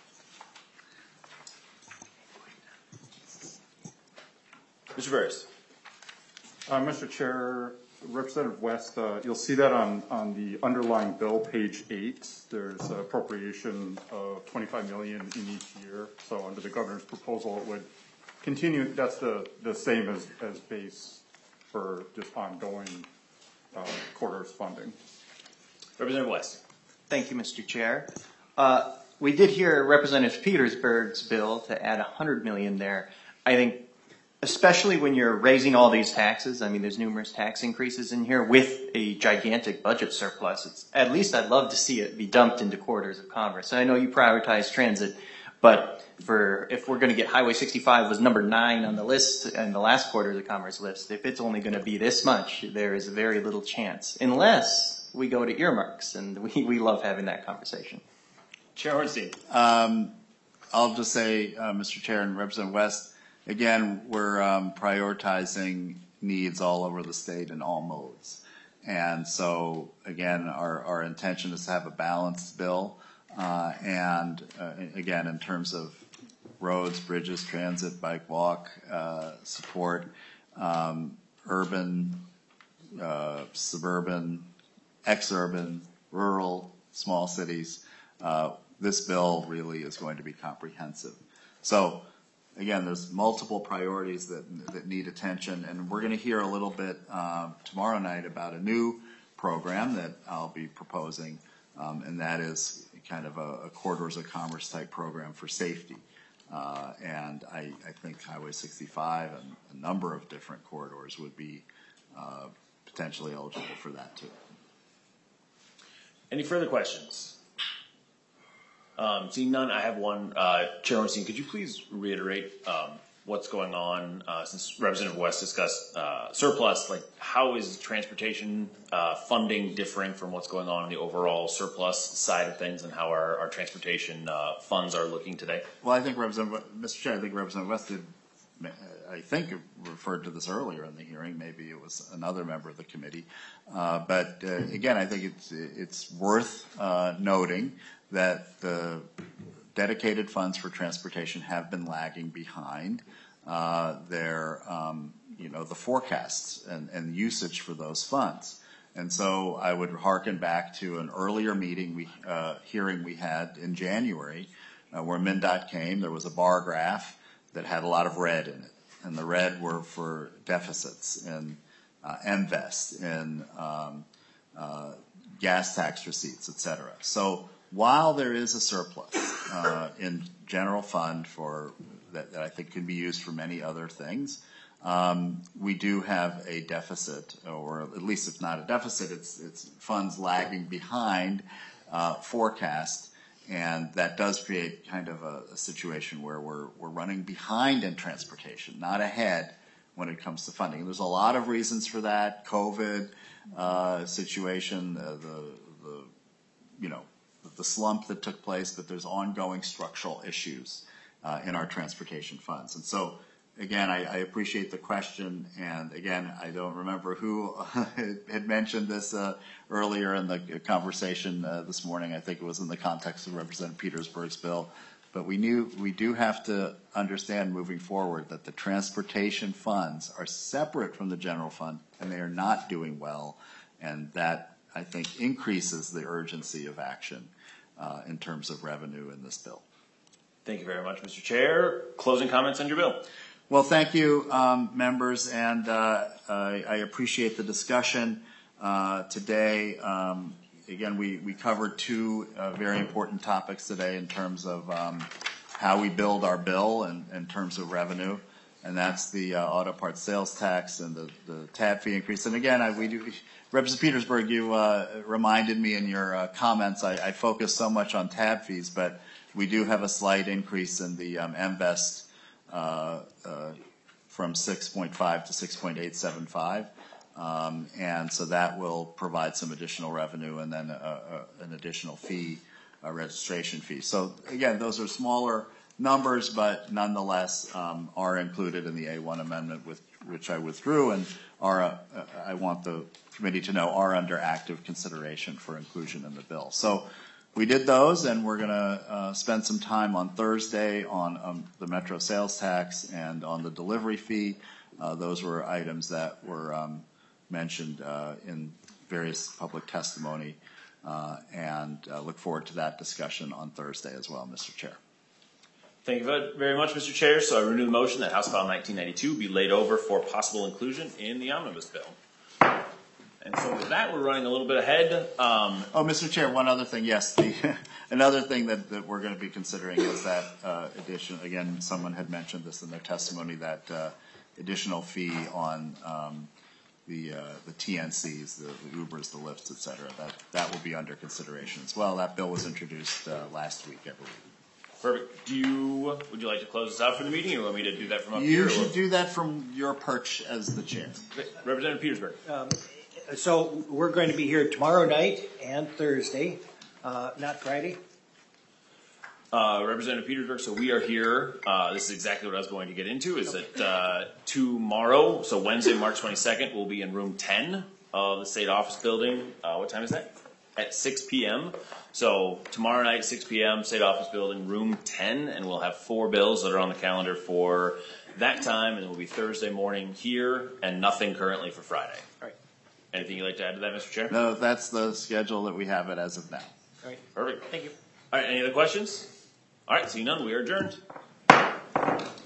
Mister Burris. Uh, Mister Chair, Representative West, uh, you'll see that on, on the underlying bill, page eight. There's an appropriation of twenty-five million dollars in each year. So under the governor's proposal, it would continue. That's the, the same as, as base for just ongoing uh, corridors funding. Representative West. Thank you, Mister Chair. Uh, we did hear Representative Petersburg's bill to add one hundred million dollars there. I think especially when you're raising all these taxes, I mean, there's numerous tax increases in here with a gigantic budget surplus. It's, at least I'd love to see it be dumped into corridors of commerce. I know you prioritize transit, but for if we're going to get Highway sixty-five was number nine on the list and the last corridors of commerce list, if it's only going to be this much, there is very little chance, unless we go to earmarks, and we, we love having that conversation. Chair Hornstein. Um, I'll just say, uh, Mister Chair and Representative West, again, we're um, prioritizing needs all over the state in all modes. And so, again, our, our intention is to have a balanced bill. Uh, and, uh, again, in terms of roads, bridges, transit, bike, walk, uh, support, um, urban, uh, suburban, exurban, rural, small cities, uh, this bill really is going to be comprehensive. So, again, there's multiple priorities that, that need attention, and we're going to hear a little bit uh, tomorrow night about a new program that I'll be proposing, um, and that is kind of a, a corridors of commerce type program for safety. Uh, and I, I think Highway sixty-five and a number of different corridors would be uh, potentially eligible for that too. Any further questions? Um, seeing none, I have one. Uh, Chair Hornstein, could you please reiterate um, what's going on uh, since Representative West discussed uh, surplus? Like, how is transportation uh, funding differing from what's going on in the overall surplus side of things, and how our, our transportation uh, funds are looking today? Well, I think Representative, Mister Chair, I think Representative West did, I think, referred to this earlier in the hearing. Maybe it was another member of the committee. Uh, but uh, again, I think it's it's worth uh, noting that the dedicated funds for transportation have been lagging behind uh, their, um, you know, the forecasts and, and usage for those funds. And so I would hearken back to an earlier meeting, we, uh, hearing we had in January, uh, where MnDOT came. There was a bar graph that had a lot of red in it, and the red were for deficits in uh, M VEST, in um, uh, gas tax receipts, et cetera. So while there is a surplus uh, in general fund for that, that I think can be used for many other things, um, we do have a deficit, or at least if not a deficit, it's, it's funds lagging behind uh, forecast, and that does create kind of a, a situation where we're we're running behind in transportation, not ahead when it comes to funding. And there's a lot of reasons for that: COVID uh, situation, uh, the the you know. the slump that took place, but there's ongoing structural issues uh, in our transportation funds. And so, again, I, I appreciate the question, and again, I don't remember who had mentioned this uh, earlier in the conversation uh, this morning. I think it was in the context of Representative Petersburg's bill. But we knew we do have to understand moving forward that the transportation funds are separate from the general fund, and they are not doing well, and that, I think, increases the urgency of action uh, in terms of revenue in this bill. Thank you very much, Mister Chair. Closing comments on your bill. Well, thank you, um, members, and uh, I, I appreciate the discussion uh, today. Um, again, we, we covered two uh, very important topics today in terms of um, how we build our bill and in terms of revenue, and that's the uh, auto parts sales tax and the, the T A D fee increase. And again, I, we do, Representative Petersburg, you uh, reminded me in your uh, comments, I, I focus so much on T A D fees, but we do have a slight increase in the um, M V E S T Uh, uh, from six point five to six point eight seven five. Um, and so that will provide some additional revenue and then a, a, an additional fee, a registration fee. So again, those are smaller numbers, but nonetheless um, are included in the A one amendment, with which I withdrew, and are, uh, I want the committee to know, are under active consideration for inclusion in the bill. So we did those, and we're going to uh, spend some time on Thursday on um, the Metro sales tax and on the delivery fee. Uh, those were items that were um, mentioned uh, in various public testimony, uh, and uh, look forward to that discussion on Thursday as well, Mister Chair. Thank you very much, Mister Chair. So I renew the motion that House File nineteen ninety-two be laid over for possible inclusion in the omnibus bill. And so with that, we're running a little bit ahead. Um, oh, Mister Chair, one other thing. Yes, the, another thing that, that we're going to be considering is that uh, addition. Again, someone had mentioned this in their testimony, that uh, additional fee on um, the uh, the T N Cs, the, the Ubers, the Lyfts, et cetera. That that will be under consideration as well. That bill was introduced uh, last week, I believe. Perfect. Do you would you like to close this out for the meeting, or want me to do that from up you here? You should do that from your perch as the chair. Representative Petersburg. Um, So we're going to be here tomorrow night and Thursday, uh, not Friday. Uh, Representative Petersburg, so we are here. Uh, this is exactly what I was going to get into, is that uh, tomorrow, so Wednesday, March twenty-second, we'll be in room ten of the State Office Building. Uh, what time is that? At six p.m. So tomorrow night, six p.m., State Office Building, room ten, and we'll have four bills that are on the calendar for that time, and it will be Thursday morning here, and nothing currently for Friday. All right. Anything you'd like to add to that, Mister Chair? No, that's the schedule that we have it as of now. All right. Perfect. Thank you. All right, any other questions? All right, seeing none, we are adjourned.